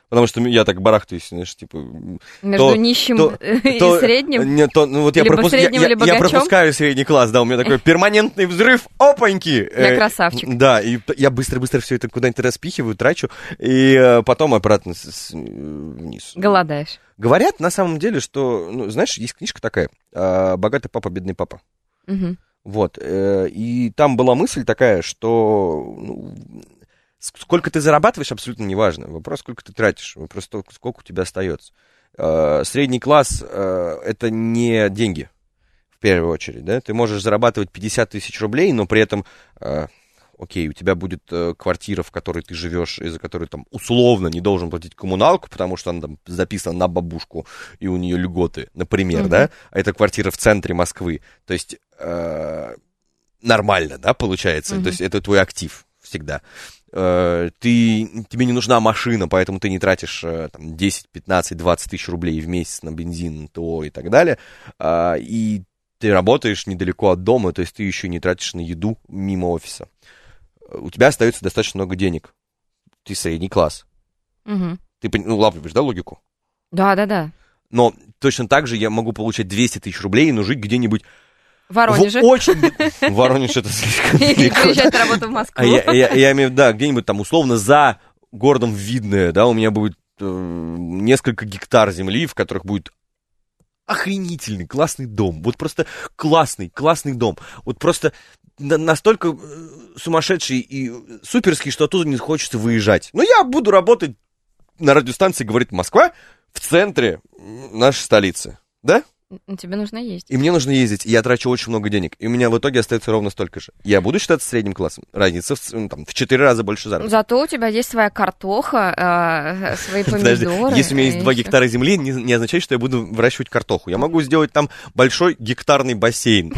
Потому что я так барахтаюсь, знаешь, типа... Между нищим и средним? Нет, вот я пропускаю средний класс, да, у меня такой перманентный взрыв, опаньки! Я красавчик. Да, и я быстро-быстро все это куда-нибудь распихиваю, трачу, и потом обратно вниз. Голодаешь. Говорят, на самом деле, что, ну, знаешь, есть книжка такая «Богатый папа, бедный папа». Угу. Вот, и там была мысль такая, что... Ну, сколько ты зарабатываешь, абсолютно неважно. Вопрос, сколько ты тратишь. Вопрос, сколько у тебя остается. Средний класс это не деньги, в первую очередь. Да? Ты можешь зарабатывать 50 тысяч рублей, но при этом, окей, у тебя будет квартира, в которой ты живешь, и за которую там условно не должен платить коммуналку, потому что она там записана на бабушку, и у нее льготы, например, да? А это квартира в центре Москвы. То есть нормально, да, получается. То есть это твой актив всегда. Тебе не нужна машина, поэтому ты не тратишь там, 10, 15, 20 тысяч рублей в месяц на бензин, ТО и так далее. И ты работаешь недалеко от дома, то есть ты еще не тратишь на еду мимо офиса. У тебя остается достаточно много денег. Ты средний класс. Ты улавливаешь, да, логику? Да. Но точно так же я могу получать 200 тысяч рублей, но жить где-нибудь в Воронеже. Воронеж это слишком далеко. Приезжать на работу в Москву. Я имею в виду, да, где-нибудь там условно за городом Видное, да, у меня будет несколько гектар земли, в которых будет охренительный, классный дом. Вот просто классный дом. Вот просто настолько сумасшедший и суперский, что оттуда не хочется выезжать. Но я буду работать на радиостанции «Говорит Москва» в центре нашей столицы, да? Тебе нужно ездить. И мне нужно ездить, и я трачу очень много денег. И у меня в итоге остается ровно столько же. Я буду считаться средним классом. Разница в 4 раза больше заработка. Зато у тебя есть своя картоха, свои помидоры. Если у меня есть 2 гектара земли, не означает, что я буду выращивать картоху. Я могу сделать там большой гектарный бассейн.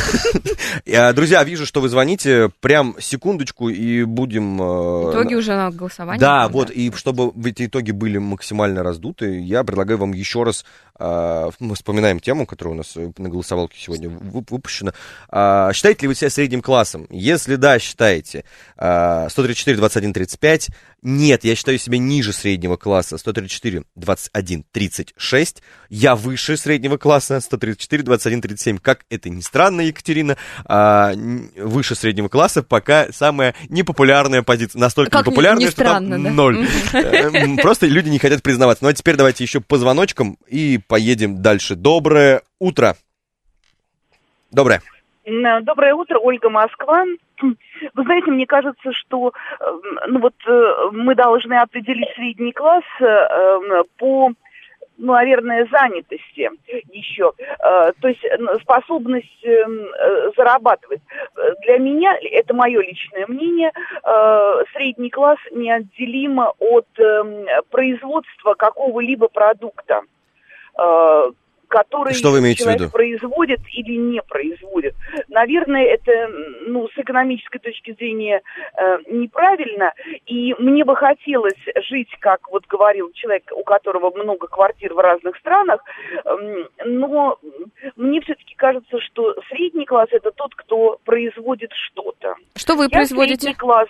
Друзья, вижу, что вы звоните. Прям секундочку, и будем... Итоги уже на голосование. Да, вот, и чтобы эти итоги были максимально раздуты, я предлагаю вам еще раз... Мы вспоминаем тему, которая у нас на голосовалке сегодня выпущена. Считаете ли вы себя средним классом? Если да, считаете. 134, 21, 35. Нет, я считаю себя ниже среднего класса. 134, 21, 36. Я выше среднего класса. 134, 21, 37. Как это ни странно, Екатерина, выше среднего класса пока самая непопулярная позиция. Настолько как непопулярная, не странно, что там да? 0. Просто люди не хотят признаваться. Ну а теперь давайте еще по звоночкам и поедем дальше. Доброе утро. Доброе. Доброе утро, Ольга, Москва. Вы знаете, мне кажется, что мы должны определить средний класс по, наверное, занятости еще. То есть способность зарабатывать. Для меня, это мое личное мнение, средний класс неотделимо от производства какого-либо продукта, который человек производит или не производит. Наверное, это, с экономической точки зрения неправильно, и мне бы хотелось жить, как вот говорил человек, у которого много квартир в разных странах, но мне все-таки кажется, что средний класс – это тот, кто производит что-то. Что вы производите? Средний класс.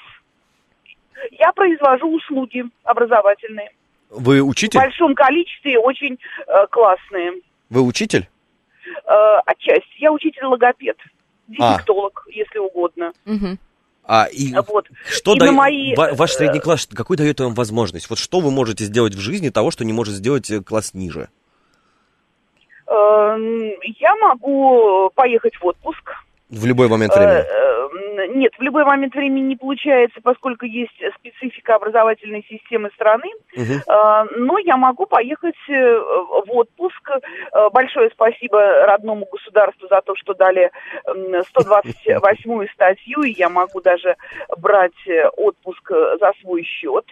Я произвожу услуги образовательные. Вы учитель? В большом количестве, очень классные. Вы учитель? Отчасти. Я учитель-логопед. Дефектолог, если угодно. Что дает ваш средний класс, какой дает вам возможность? Вот что вы можете сделать в жизни того, что не может сделать класс ниже? Я могу поехать в отпуск. В любой момент времени? Нет, в любой момент времени не получается, поскольку есть специфика образовательной системы страны. Но я могу поехать в отпуск. Большое спасибо родному государству за то, что дали 128-ю статью, и я могу даже брать отпуск за свой счет.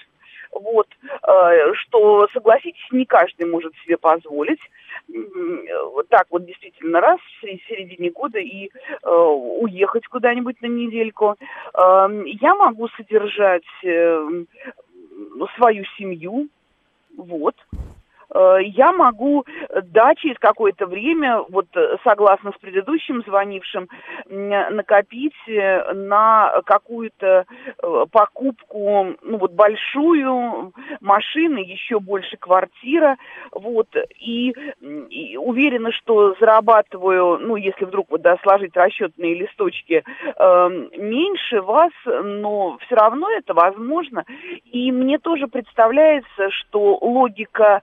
Что, согласитесь, не каждый может себе позволить. Так вот действительно раз в середине года и уехать куда-нибудь на недельку. Я могу содержать свою семью, я могу, да, через какое-то время, вот согласно с предыдущим звонившим, накопить на какую-то покупку, ну вот большую машину, еще больше квартира, вот, и уверена, что зарабатываю, ну если вдруг вот, да, сложить расчетные листочки, меньше вас, но все равно это возможно, и мне тоже представляется, что логика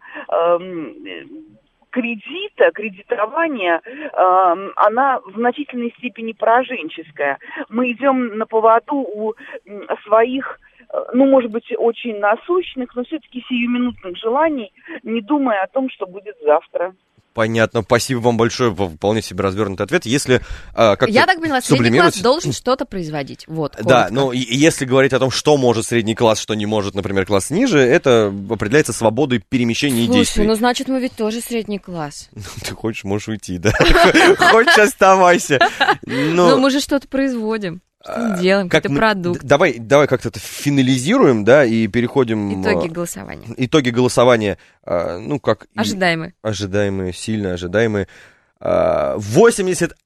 кредитования, она в значительной степени пораженческая. Мы идем на поводу у своих, ну, может быть, очень насущных, но все-таки сиюминутных желаний, не думая о том, что будет завтра. Понятно, спасибо вам большое, вполне себе развернутый ответ. Если как-то я так поняла, средний класс должен что-то производить. Вот, да, ну и если говорить о том, что может средний класс, что не может, например, класс ниже, это определяется свободой перемещения и действий. Слушай, ну значит, мы ведь тоже средний класс. Ты хочешь, можешь уйти, да? Хочешь, оставайся. Но мы же что-то производим. Что мы делаем? Какой-то продукт. Давай как-то это финализируем, да, и переходим... Итоги голосования. Итоги голосования, ну, как... Ожидаемые. Ожидаемые, сильно ожидаемые. 81%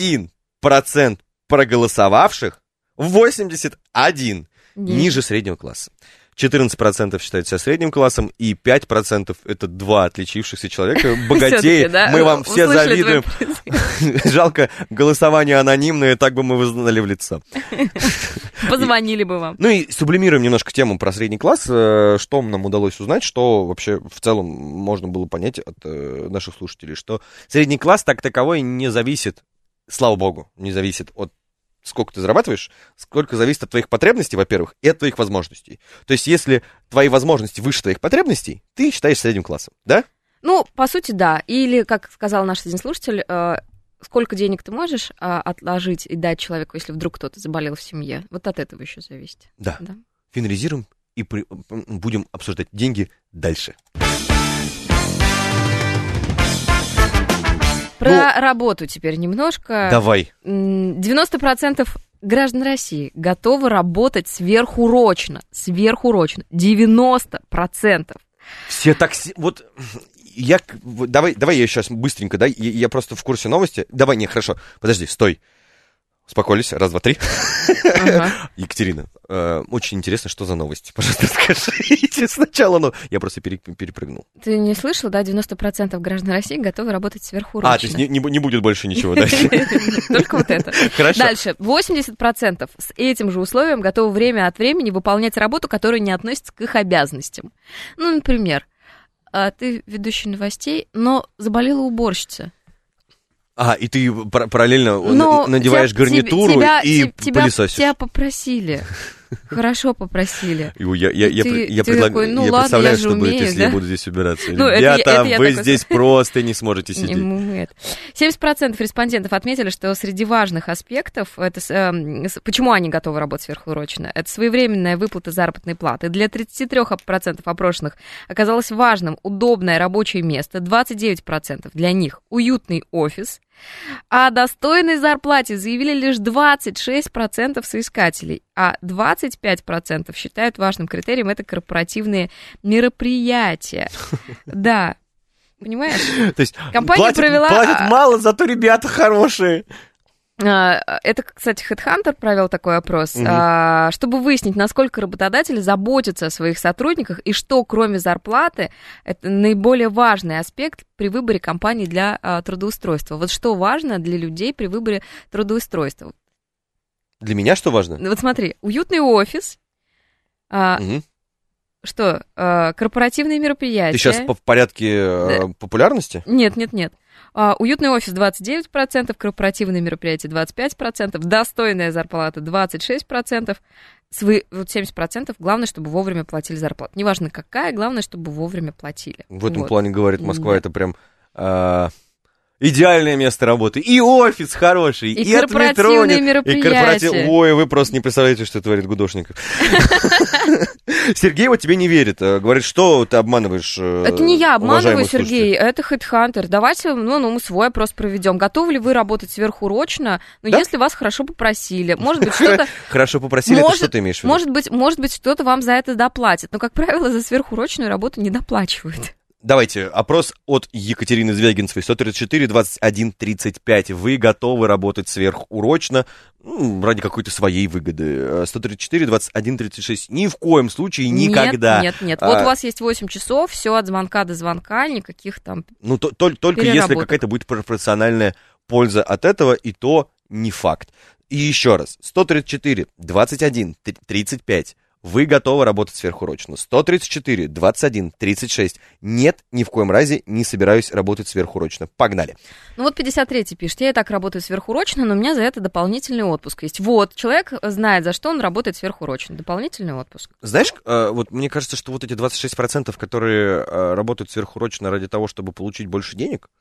проголосовавших, 81 ниже среднего класса. 14% считают себя средним классом, и 5% это два отличившихся человека, богатеи. Мы вам все завидуем. Жалко, голосование анонимное, так бы мы вы знали в лицо. Позвонили бы вам. Ну и сублимируем немножко тему про средний класс. Что нам удалось узнать, что вообще в целом можно было понять от наших слушателей, что средний класс так таковой не зависит, слава богу, не зависит от сколько ты зарабатываешь, сколько зависит от твоих потребностей, во-первых, и от твоих возможностей. То есть, если твои возможности выше твоих потребностей, ты считаешь средним классом, да? Ну, по сути, да. Или, как сказал наш один слушатель, сколько денег ты можешь отложить и дать человеку, если вдруг кто-то заболел в семье. Вот от этого еще зависит. Да. Финализируем и будем обсуждать деньги дальше. Про работу теперь немножко. Давай. 90% граждан России готовы работать сверхурочно. 90%. Все так... Вот... Давай я сейчас быстренько, да? Я просто в курсе новости. Давай, не, хорошо. Подожди, стой. Успокоились. Раз, два, три. Ага. Екатерина, очень интересно, что за новости. Пожалуйста, расскажите сначала. Но я просто перепрыгнул. Ты не слышал, да? 90% граждан России готовы работать сверхурочно. То есть не будет больше ничего, да? Только вот это. Хорошо. Дальше. 80% с этим же условием готовы время от времени выполнять работу, которая не относится к их обязанностям. Ну, например, ты ведущий новостей, но заболела уборщица. И ты параллельно надеваешь гарнитуру и пылесосишь. Тебя попросили. Хорошо попросили. Я представляю, что будет, если я буду здесь убираться. Ребята, вы здесь просто не сможете сидеть. 70% респондентов отметили, что среди важных аспектов, почему они готовы работать сверхурочно, это своевременная выплата заработной платы. Для 33% опрошенных оказалось важным удобное рабочее место, 29% для них уютный офис, а достойной зарплате заявили лишь 26% соискателей, а 25% считают важным критерием это корпоративные мероприятия. Да, понимаешь? То есть компания платят мало, зато ребята хорошие. Это, кстати, HeadHunter провел такой опрос, чтобы выяснить, насколько работодатели заботятся о своих сотрудниках и что, кроме зарплаты, это наиболее важный аспект при выборе компании для трудоустройства. Вот что важно для людей при выборе трудоустройства? Для меня что важно? Вот смотри, уютный офис, что, корпоративные мероприятия. Ты сейчас в порядке популярности? Нет. Уютный офис 29%, корпоративные мероприятия 25%, достойная зарплата 26%, 70%, главное, чтобы вовремя платили зарплату. Неважно какая, главное, чтобы вовремя платили. В этом плане, говорит Москва, это прям... идеальное место работы. И офис хороший, и корпоративные мероприятия. Ой, вы просто не представляете, что творит Гудошников. Сергей вот тебе не верит. Говорит, что ты обманываешь. Это не я обманываю, Сергей, это HeadHunter. Давайте, мы свой опрос проведем. Готовы ли вы работать сверхурочно, если вас хорошо попросили? Может быть, что-то... Хорошо попросили, это что ты имеешь в виду? Может быть, что-то вам за это доплатят. Но, как правило, за сверхурочную работу не доплачивают. Давайте, опрос от Екатерины Звягинцевой, 134 21 35. Вы готовы работать сверхурочно ради какой-то своей выгоды? 134 21 36. Ни в коем случае, никогда. Нет. Вот у вас есть 8 часов, все от звонка до звонка, никаких там только если какая-то будет пропорциональная польза от этого, и то не факт. И еще раз, 134 21 35. Вы готовы работать сверхурочно. 134, 21, 36. Нет, ни в коем разе не собираюсь работать сверхурочно. Погнали. Ну вот 53-й пишет. Я и так работаю сверхурочно, но у меня за это дополнительный отпуск есть. Вот, человек знает, за что он работает сверхурочно. Дополнительный отпуск. Знаешь, вот мне кажется, что вот эти 26%, которые работают сверхурочно ради того, чтобы получить больше денег,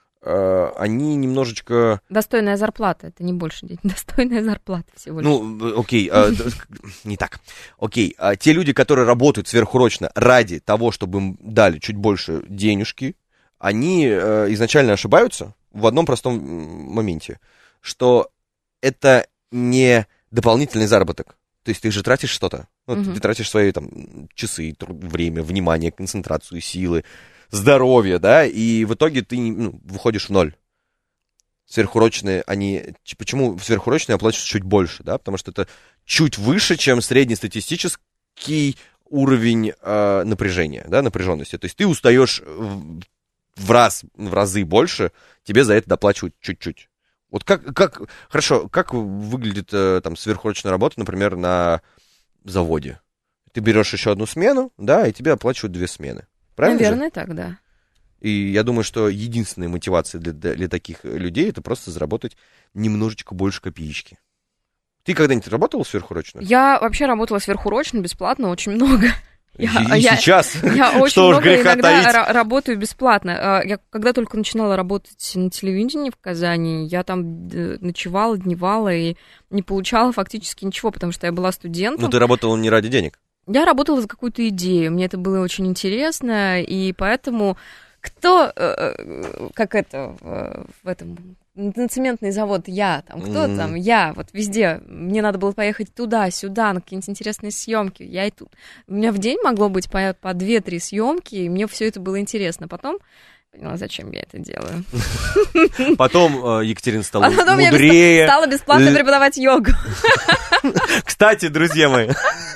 они немножечко... Достойная зарплата, это не больше денег. Достойная зарплата всего лишь. Ну, окей, не так. Окей, те люди, которые работают сверхурочно ради того, чтобы им дали чуть больше денежки, они изначально ошибаются в одном простом моменте, что это не дополнительный заработок. То есть ты же тратишь что-то. Ты тратишь свои там часы, время, внимание, концентрацию, силы, здоровье, да, и в итоге ты выходишь в ноль. Сверхурочные, почему сверхурочные оплачиваются чуть больше, да, потому что это чуть выше, чем среднестатистический уровень напряжения, да, напряженности. То есть ты устаешь в разы больше, тебе за это доплачивают чуть-чуть. Вот как выглядит там сверхурочная работа, например, на заводе? Ты берешь еще одну смену, да, и тебе оплачивают 2 смены. Правильно Наверное, же? так, да. И я думаю, что единственная мотивация для таких людей — это просто заработать немножечко больше копеечки. Ты когда-нибудь работала сверхурочно? Я вообще работала сверхурочно, бесплатно, очень много. Сейчас? Я очень что уж много греха иногда таить. работаю бесплатно. Я когда только начинала работать на телевидении в Казани, я там ночевала, дневала и не получала фактически ничего, потому что я была студентом. Но ты работала не ради денег? Я работала за какую-то идею, мне это было очень интересно, и поэтому в этом, на цементный завод я, там, кто там, я, вот везде, мне надо было поехать туда-сюда, на какие-нибудь интересные съемки, я и тут. У меня в день могло быть по 2-3 съемки, и мне все это было интересно. Потом поняла, зачем я это делаю. Потом Екатерина стала потом мудрее. Я стала бесплатно преподавать йогу. Кстати, друзья мои,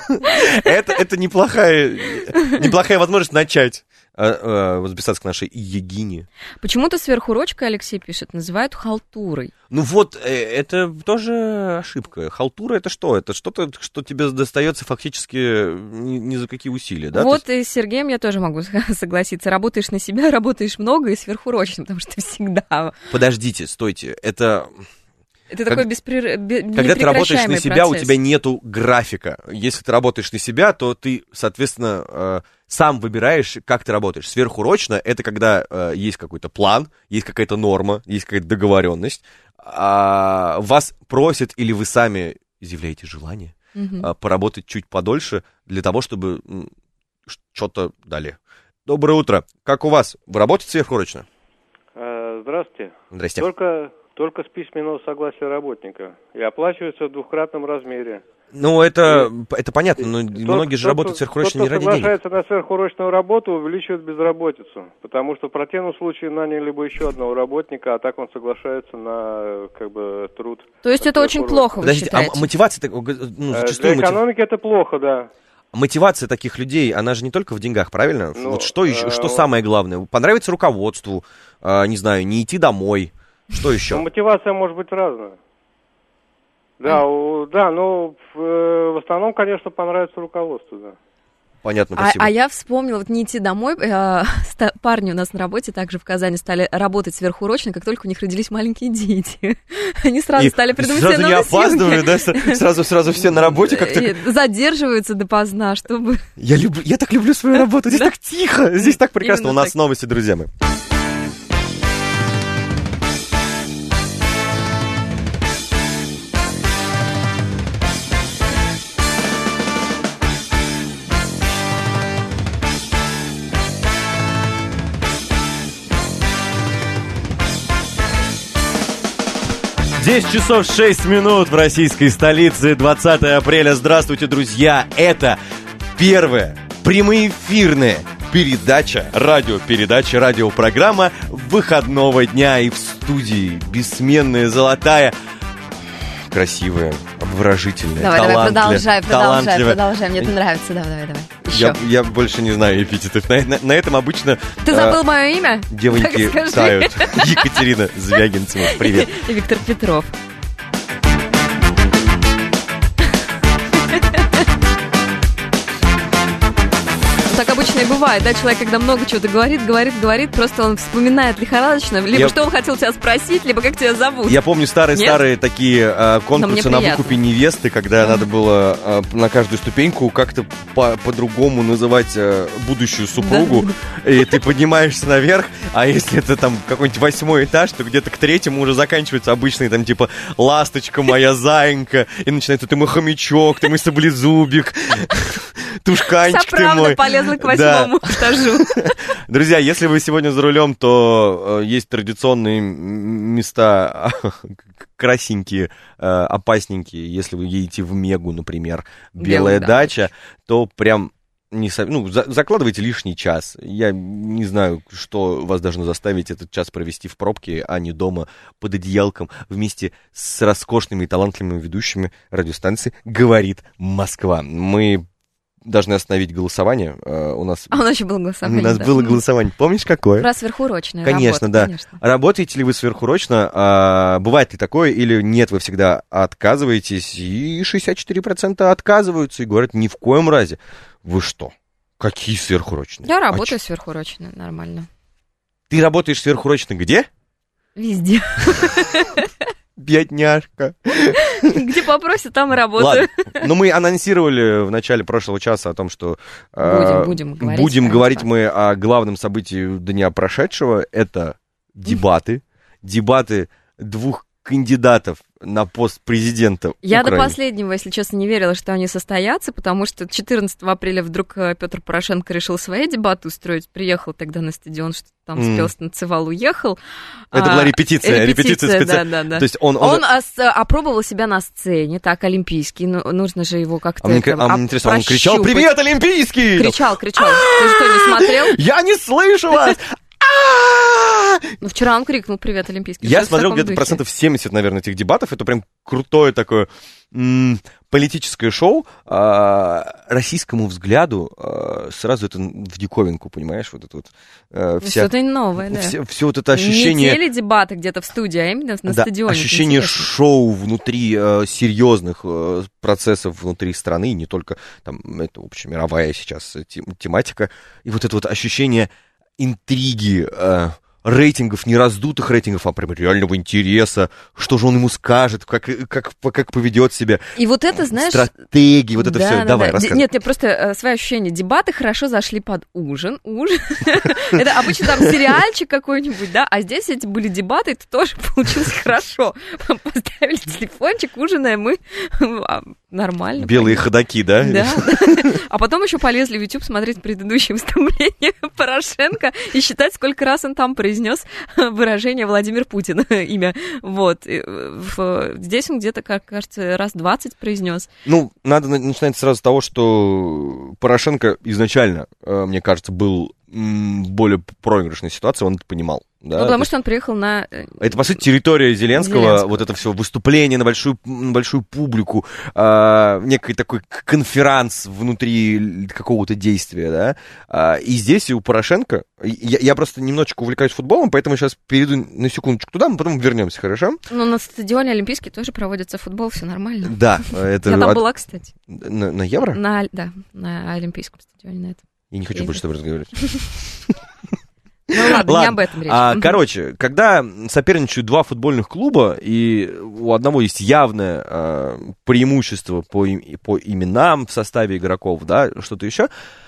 это неплохая возможность начать записаться к нашей йогине. Почему-то сверхурочкой, Алексей пишет, называют халтурой. Ну вот, это тоже ошибка. Халтура — это что? Это что-то, что тебе достается фактически ни за какие усилия, да? Вот и с Сергеем я тоже могу согласиться. Работаешь на себя, работаешь много и сверхурочно, потому что всегда... Подождите, стойте, это такой Когда ты работаешь на себя, процесс. У тебя нету графика. Если ты работаешь на себя, то ты, соответственно, сам выбираешь, как ты работаешь. Сверхурочно — это когда есть какой-то план, есть какая-то норма, есть какая-то договоренность. Вас просят или вы сами изъявляете желание поработать чуть подольше для того, чтобы что-то дали. Доброе утро. Как у вас? Вы работаете сверхурочно? Здравствуйте. Здрасте. Только с письменного согласия работника. И оплачивается в 2-кратном размере. Ну, это понятно, но многие же работают сверхурочно не ради денег. Тот, кто соглашается на сверхурочную работу, увеличивает безработицу. Потому что в противном случае наняли бы еще одного работника, а так он соглашается на труд. То есть это очень плохо, вы считаете? А мотивация, зачастую... Для экономики это плохо, да. Мотивация таких людей, она же не только в деньгах, правильно? Вот что самое главное? Понравится руководству, не знаю, не идти домой. Что еще? Мотивация может быть разная. Да, но в основном, конечно, понравится руководству, да. Понятно, спасибо. А я вспомнила, вот не идти домой, парни у нас на работе также в Казани стали работать сверхурочно, как только у них родились маленькие дети. Они сразу стали придумывать себе новые съемки. Сразу не опаздывают, да? Сразу все на работе как-то... Задерживаются допоздна, чтобы... Я так люблю свою работу, здесь так тихо, здесь так прекрасно. У нас новости, друзья мои. Десять часов 6 минут в российской столице, 20 апреля. Здравствуйте, друзья! Это первое прямоэфирное передача, радиопрограмма выходного дня. И в студии бессменная, золотая, красивая, обворожительная, давай, продолжай. Мне это Да. нравится. Давай. Еще. Я больше не знаю эпитетов. На этом обычно... Ты забыл мое имя? Девоньки Так скажи. тают. Екатерина Звягинцева, привет. И Виктор Петров. Так обычно и бывает, да, человек, когда много чего-то говорит, просто он вспоминает лихорадочно, либо что он хотел тебя спросить, либо как тебя зовут. Я помню старые такие конкурсы на выкупе невесты, когда надо было на каждую ступеньку как-то по-другому называть будущую супругу, и ты поднимаешься наверх, а если это там какой-нибудь 8-й этаж, то где-то к 3-му уже заканчивается обычный там типа «Ласточка моя, заинька», и начинается «Ты мой хомячок, ты мой саблезубик, тушканчик ты мой». Полезла к 8-му этажу. Друзья, если вы сегодня за рулем, то есть традиционные места красенькие, опасненькие. Если вы едете в Мегу, например, Белая дача, то прям закладывайте лишний час. Я не знаю, что вас должно заставить этот час провести в пробке, а не дома под одеялком вместе с роскошными и талантливыми ведущими радиостанции «Говорит Москва». Мы должны остановить голосование. У нас еще было голосование. У нас было голосование. Помнишь, какое? Про сверхурочную Конечно, работу. да. Конечно. Работаете ли вы сверхурочно? Бывает ли такое? Или нет, вы всегда отказываетесь? И 64% отказываются и говорят, ни в коем разе. Вы что? Какие сверхурочные? Я работаю сверхурочно, нормально. Ты работаешь сверхурочно где? Везде. Бедняжка. Где попросят, там и работаю. Ладно. Но мы анонсировали в начале прошлого часа о том, что будем говорить мы о главном событии дня прошедшего. Это дебаты. Дебаты двух кандидатов на пост президента Я Украины. до последнего, если честно, не верила, что они состоятся, потому что 14 апреля вдруг Петр Порошенко решил свои дебаты устроить. Приехал тогда на стадион, что там спел, станцевал, уехал. Это была репетиция специальная. Да. То есть он опробовал себя на сцене, так, олимпийский, но нужно же его как-то... мне интересно, он кричал «Привет, олимпийский!» Кричал. Ты что, не смотрел? Я не слышу вас! Ну, вчера он крикнул «Привет, олимпийский». Я смотрел где-то процентов 70, наверное, этих дебатов. Это прям крутое такое политическое шоу. Российскому взгляду сразу это в диковинку, понимаешь? Вот это вот. Что-то новое, да. Все вот это ощущение... Не теледебаты где-то в студии, а именно на стадионе. Ощущение шоу внутри серьезных процессов внутри страны, не только там, это общемировая сейчас тематика. И вот это вот ощущение интриги, рейтингов, не раздутых рейтингов, а прям реального интереса, что же он ему скажет, как поведет себя. И вот это, знаешь... Стратегии, вот это все. Давай, рассказывай. Нет, просто свои ощущения. Дебаты хорошо зашли под ужин. Это обычно там сериальчик какой-нибудь, да, а здесь эти были дебаты, это тоже получилось хорошо. Поставили телефончик, ужинаем мы... Нормально. Белые ходаки, да? Да. А потом еще полезли в YouTube смотреть предыдущее выступление Порошенко и считать, сколько раз он там произнес выражение Владимир Путин, имя. Вот. Здесь он где-то, как кажется, раз 20 произнес. Ну, надо начинать сразу с того, что Порошенко изначально, мне кажется, был более проигрышной ситуации, он это понимал. Да? Ну, потому что он приехал на... Это, по сути, территория Зеленского, вот это все выступление на большую публику, некий такой конферанс внутри какого-то действия, да. И здесь у Порошенко... Я просто немножечко увлекаюсь футболом, поэтому сейчас перейду на секундочку туда, мы потом вернемся, хорошо? Ну, на стадионе Олимпийский тоже проводится футбол, все нормально. Да. Это... Я там была, кстати. На Евро? Да, на Олимпийском стадионе, на этом. Я не хочу больше с тобой разговаривать. Ну ладно, не об этом речь. Короче, когда соперничают два футбольных клуба, и у одного есть явное преимущество по именам в составе игроков, да, что-то еще,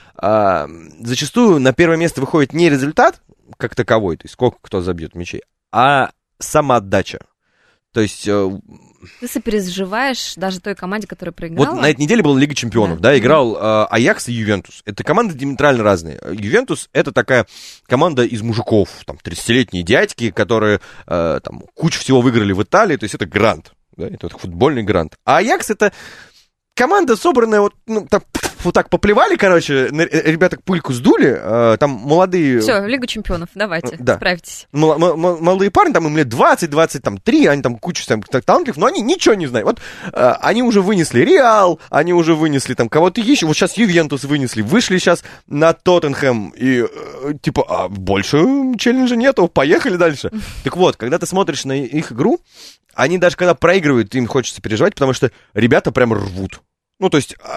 зачастую на первое место выходит не результат как таковой, то есть сколько кто забьет мячей, а самоотдача. То есть... Ты сопереживаешь даже той команде, которая проиграла? Вот на этой неделе была Лига Чемпионов, да, играл Аякс и Ювентус. Это команды диаметрально разные. Ювентус — это такая команда из мужиков, там, 30-летние дядьки, которые там кучу всего выиграли в Италии, то есть это грант, да, это вот футбольный грант. А Аякс — это команда, собранная вот, ну, там, вот так поплевали, короче, ребята пыльку сдули, там молодые... Все, Лига чемпионов, давайте, справитесь. Молодые парни, там им лет 20-23, они там кучу талантливых, но они ничего не знают. Вот они уже вынесли Реал, они уже вынесли там кого-то еще, вот сейчас Ювентус вынесли, вышли сейчас на Тоттенхэм, и типа, больше челленджа нету, поехали дальше. Так вот, когда ты смотришь на их игру, они даже когда проигрывают, им хочется переживать, потому что ребята прям рвут. Ну, то есть,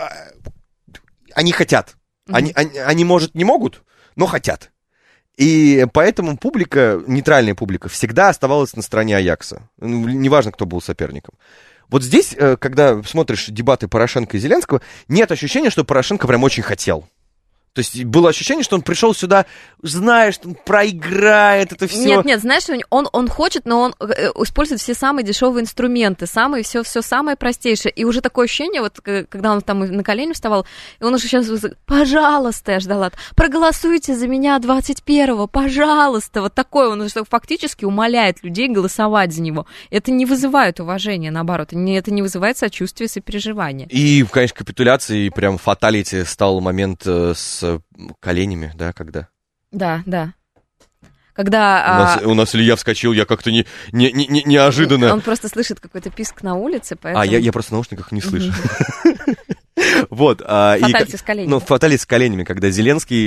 они хотят. Они, может, не могут, но хотят. И поэтому публика, нейтральная публика, всегда оставалась на стороне Аякса. Неважно, кто был соперником. Вот здесь, когда смотришь дебаты Порошенко и Зеленского, нет ощущения, что Порошенко прям очень хотел. То есть было ощущение, что он пришел сюда, зная, что он проиграет это все. Нет, знаешь, он хочет, но он использует все самые дешевые инструменты, все самое простейшее. И уже такое ощущение, вот когда он там на колени вставал, и он уже сейчас, пожалуйста, я ждала, проголосуйте за меня 21-го, пожалуйста. Вот такое, он уже фактически умоляет людей голосовать за него. Это не вызывает уважения, наоборот, это не вызывает сочувствия, сопереживания. И, конечно, капитуляцией прям фаталити стал момент с коленями, да, когда? Да. Когда... У нас Илья вскочил, я как-то неожиданно... Он просто слышит какой-то писк на улице, поэтому... Я просто в наушниках не слышу. Вот. Фаталити с коленями. Фаталити с коленями, когда Зеленский,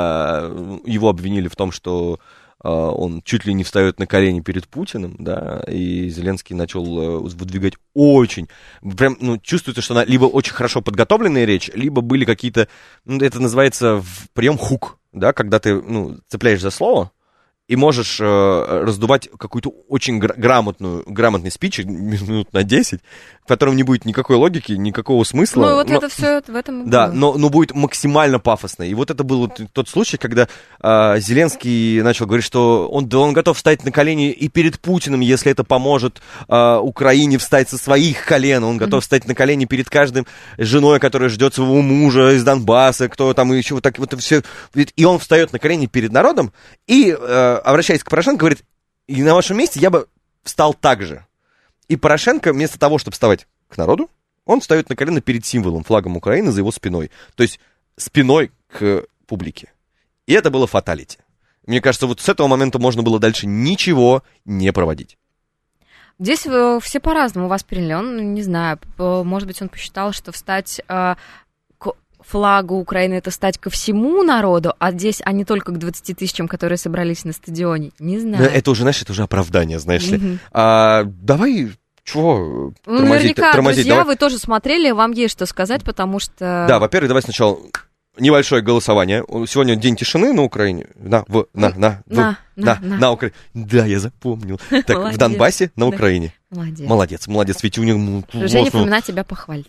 его обвинили в том, что он чуть ли не встает на колени перед Путиным, да, и Зеленский начал выдвигать очень, прям, чувствуется, что она либо очень хорошо подготовленная речь, либо были какие-то, это называется прием хук, да, когда ты, цепляешь за слово и можешь раздувать какую-то очень грамотный спич, минут на 10, в котором не будет никакой логики, никакого смысла. Это все в этом и да, было. но будет максимально пафосно. И вот это был тот случай, когда Зеленский начал говорить, что он готов встать на колени и перед Путиным, если это поможет Украине встать со своих колен. Он готов встать на колени перед каждым женой, которая ждет своего мужа из Донбасса, кто там еще вот так вот все. И он встает на колени перед народом и, обращаясь к Порошенко, говорит, и на вашем месте я бы встал так же. И Порошенко, вместо того, чтобы вставать к народу, он встает на колено перед символом, флагом Украины за его спиной. То есть спиной к публике. И это было фаталити. Мне кажется, вот с этого момента можно было дальше ничего не проводить. Здесь все по-разному восприняли. Он, не знаю, может быть, он посчитал, что встать к флагу Украины — это стать ко всему народу, а здесь, а не только к 20 тысячам, которые собрались на стадионе. Не знаю. Это уже, знаешь, это уже оправдание, знаешь ли. Давай... Чего тормозить? Наверняка, друзья, вы тоже смотрели, вам есть что сказать, потому что... Да, во-первых, давай сначала небольшое голосование. Сегодня день тишины на Украине. На Украине. Да, я запомнил. Так, молодец. В Донбассе на Украине. Молодец. Ведь у них... Женя Фомина тебя похвалит.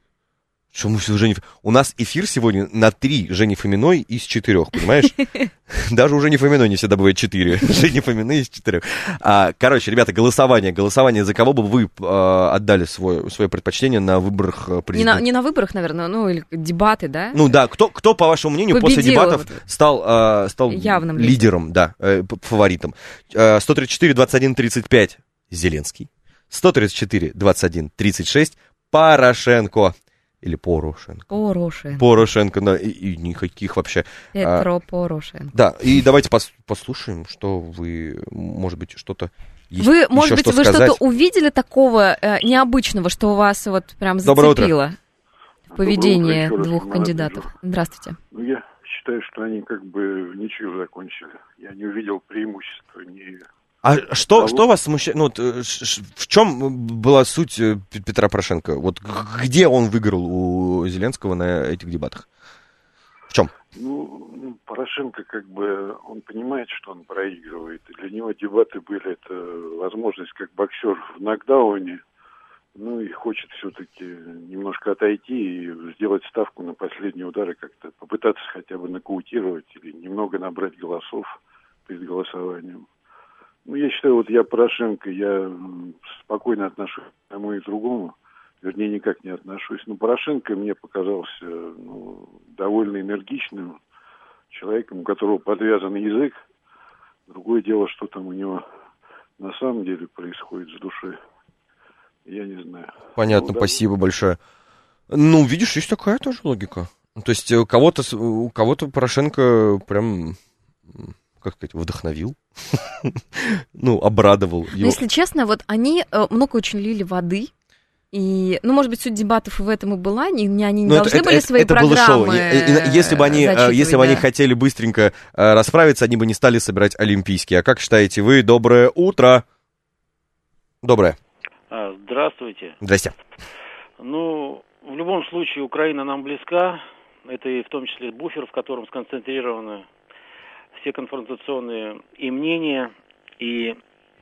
У нас эфир сегодня на 3 Жени Фоминой из 4, понимаешь? Даже у Жени Фоминой не всегда бывает 4. Жени Фоминой из 4. Короче, ребята, голосование, за кого бы вы отдали свое предпочтение на выборах президента? Не на выборах, наверное, или дебаты, да? Да, кто, по вашему мнению, победил, после дебатов стал явным лидером, да, фаворитом? 134, 21, 35 Зеленский. 134, 21, 36 Порошенко. Или Порошенко, да, и никаких вообще. Петро Порошенко. Да, и давайте послушаем, что вы, может быть, что-то есть. Вы, может быть, вы что-то увидели такого необычного, что у вас вот прям зацепило в поведении двух кандидатов? Здравствуйте. Я считаю, что они как бы ничью закончили. Я не увидел преимущества ни... А что вас смущает? В чем была суть Петра Порошенко? Вот где он выиграл у Зеленского на этих дебатах? В чем? Порошенко как бы, он понимает, что он проигрывает. И для него дебаты были это возможность, как боксер в нокдауне. И хочет все-таки немножко отойти и сделать ставку на последние удары, как-то попытаться хотя бы нокаутировать или немного набрать голосов перед голосованием. Я считаю, я Порошенко, я спокойно отношусь к тому и другому, вернее, никак не отношусь. Но Порошенко мне показался довольно энергичным человеком, у которого подвязан язык. Другое дело, что там у него на самом деле происходит с душой, я не знаю. Понятно, спасибо большое. Ну, видишь, есть такая тоже логика. То есть у кого-то Порошенко прям, как сказать, вдохновил, ну, обрадовал его. Но, если честно, вот они много очень лили воды. И, ну, может быть, суть дебатов в этом и была, они не должны были свои программы Если бы они хотели быстренько расправиться, они бы не стали собирать олимпийские. А как считаете вы? Доброе утро. Доброе. Здравствуйте. Здрасте. Ну, в любом случае, Украина нам близка. Это и в том числе буфер, в котором сконцентрированы все конфронтационные и мнения, и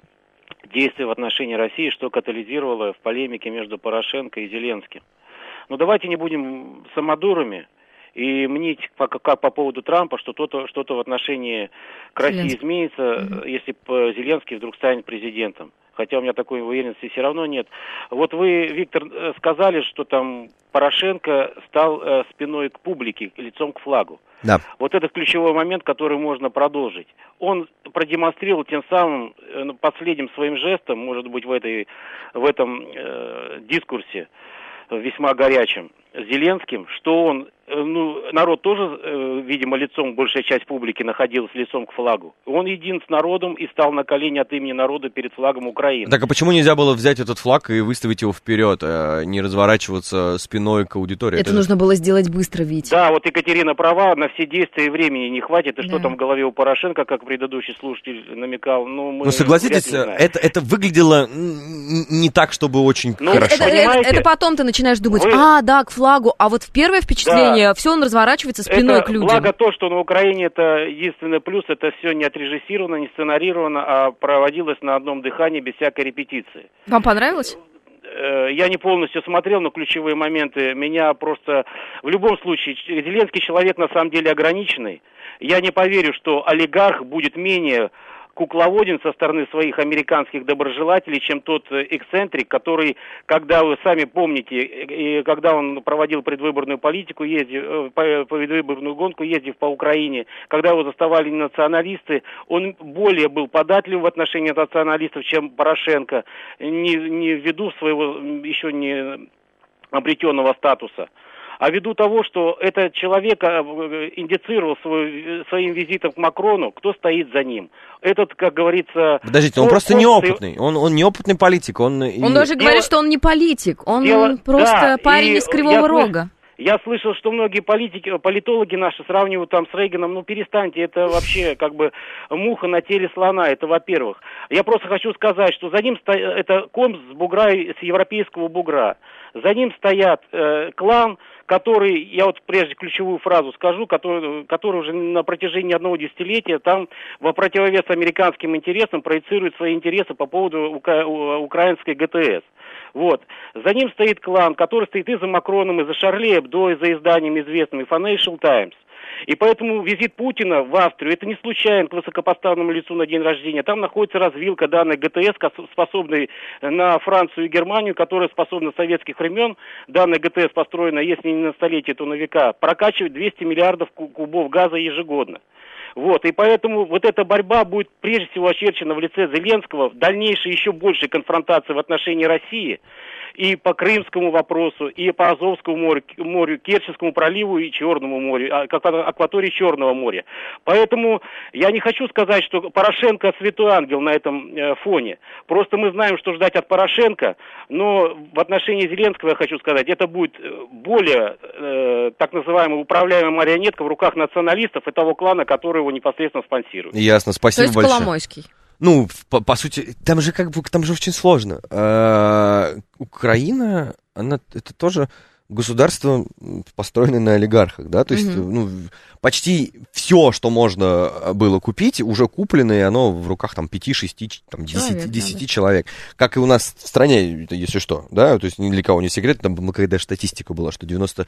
действия в отношении России, что катализировало в полемике между Порошенко и Зеленским. Но давайте не будем самодурами и мнить как по поводу Трампа, что что-то в отношении к России изменится, если Зеленский вдруг станет президентом. Хотя у меня такой уверенности все равно нет. Вот вы, Виктор, сказали, что там Порошенко стал спиной к публике, лицом к флагу. Да. Вот этот ключевой момент, который можно продолжить. Он продемонстрировал тем самым последним своим жестом, может быть, в этом дискурсе весьма горячем с Зеленским, что он, народ тоже, видимо, лицом, большая часть публики находилась лицом к флагу. Он един с народом и стал на колени от имени народа перед флагом Украины. Так а почему нельзя было взять этот флаг и выставить его вперед, а не разворачиваться спиной к аудитории? Это нужно было сделать быстро, Вить. Да, вот Екатерина права, на все действия времени не хватит. И что там в голове у Порошенко, как предыдущий слушатель намекал, мы согласитесь, это выглядело не так, чтобы очень хорошо. Это потом ты начинаешь думать, да, к флагу, а вот первое впечатление, все, он разворачивается спиной к людям. Благо то, что на Украине это единственный плюс, это все не отрежиссировано, не сценарировано, а проводилось на одном дыхании, без всякой репетиции. Вам понравилось? Я не полностью смотрел, но ключевые моменты меня просто... В любом случае, Зеленский человек на самом деле ограниченный. Я не поверю, что олигарх будет менее кукловоден со стороны своих американских доброжелателей, чем тот эксцентрик, который, когда вы сами помните, и когда он проводил предвыборную политику, предвыборную гонку, ездив по Украине, когда его заставали националисты, он более был податлив в отношении националистов, чем Порошенко, не ввиду своего еще не обретенного статуса, а ввиду того, что этот человек индицировал своим визитом к Макрону, кто стоит за ним. Этот, как говорится... Подождите, он просто неопытный, он неопытный политик. Он даже говорит, что он не политик, он просто парень из Кривого Рога. Я слышал, что многие политологи наши сравнивают там с Рейганом. Перестаньте, это вообще как бы муха на теле слона, это во-первых. Я просто хочу сказать, что за ним это ком с бугра, с европейского бугра. За ним стоят клан, который, я вот прежде ключевую фразу скажу, который уже на протяжении одного десятилетия там во противовес американским интересам проецирует свои интересы по поводу украинской ГТС. Вот. За ним стоит клан, который стоит и за Макроном, и за Шарли Эбдо, и за изданиями известными Financial Times. И поэтому визит Путина в Австрию, это не случайно к высокопоставленному лицу на день рождения. Там находится развилка данной ГТС, способной на Францию и Германию, которая способна с советских времен, данная ГТС построена, если не на столетие, то на века, прокачивать 200 миллиардов кубов газа ежегодно. Вот, и поэтому вот эта борьба будет прежде всего очерчена в лице Зеленского, в дальнейшей еще большей конфронтации в отношении России и по Крымскому вопросу, и по Азовскому морю, Керченскому проливу и Черному морю, акватории Черного моря. Поэтому я не хочу сказать, что Порошенко святой ангел на этом фоне. Просто мы знаем, что ждать от Порошенко, но в отношении Зеленского я хочу сказать, это будет более так называемая управляемая марионетка в руках националистов и того клана, который его непосредственно спонсирует. Ясно, спасибо большое. То есть Коломойский. Ну, по сути, там же очень сложно. Украина, это тоже государство, построенное на олигархах, да, то есть, почти все, что можно было купить, уже куплено, и оно в руках там 5, 6, там, 10 человек. Как и у нас в стране, если что, да, то есть ни для кого не секрет, там когда статистика была, что 96%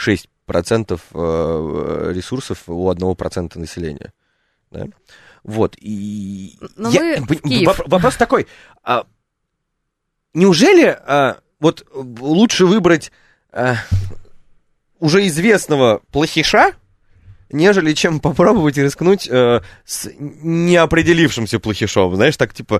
ресурсов у 1% населения, да. Вот, и вопрос такой, неужели вот лучше выбрать уже известного плохиша, нежели чем попробовать рискнуть с неопределившимся плохишом. Знаешь, так типа,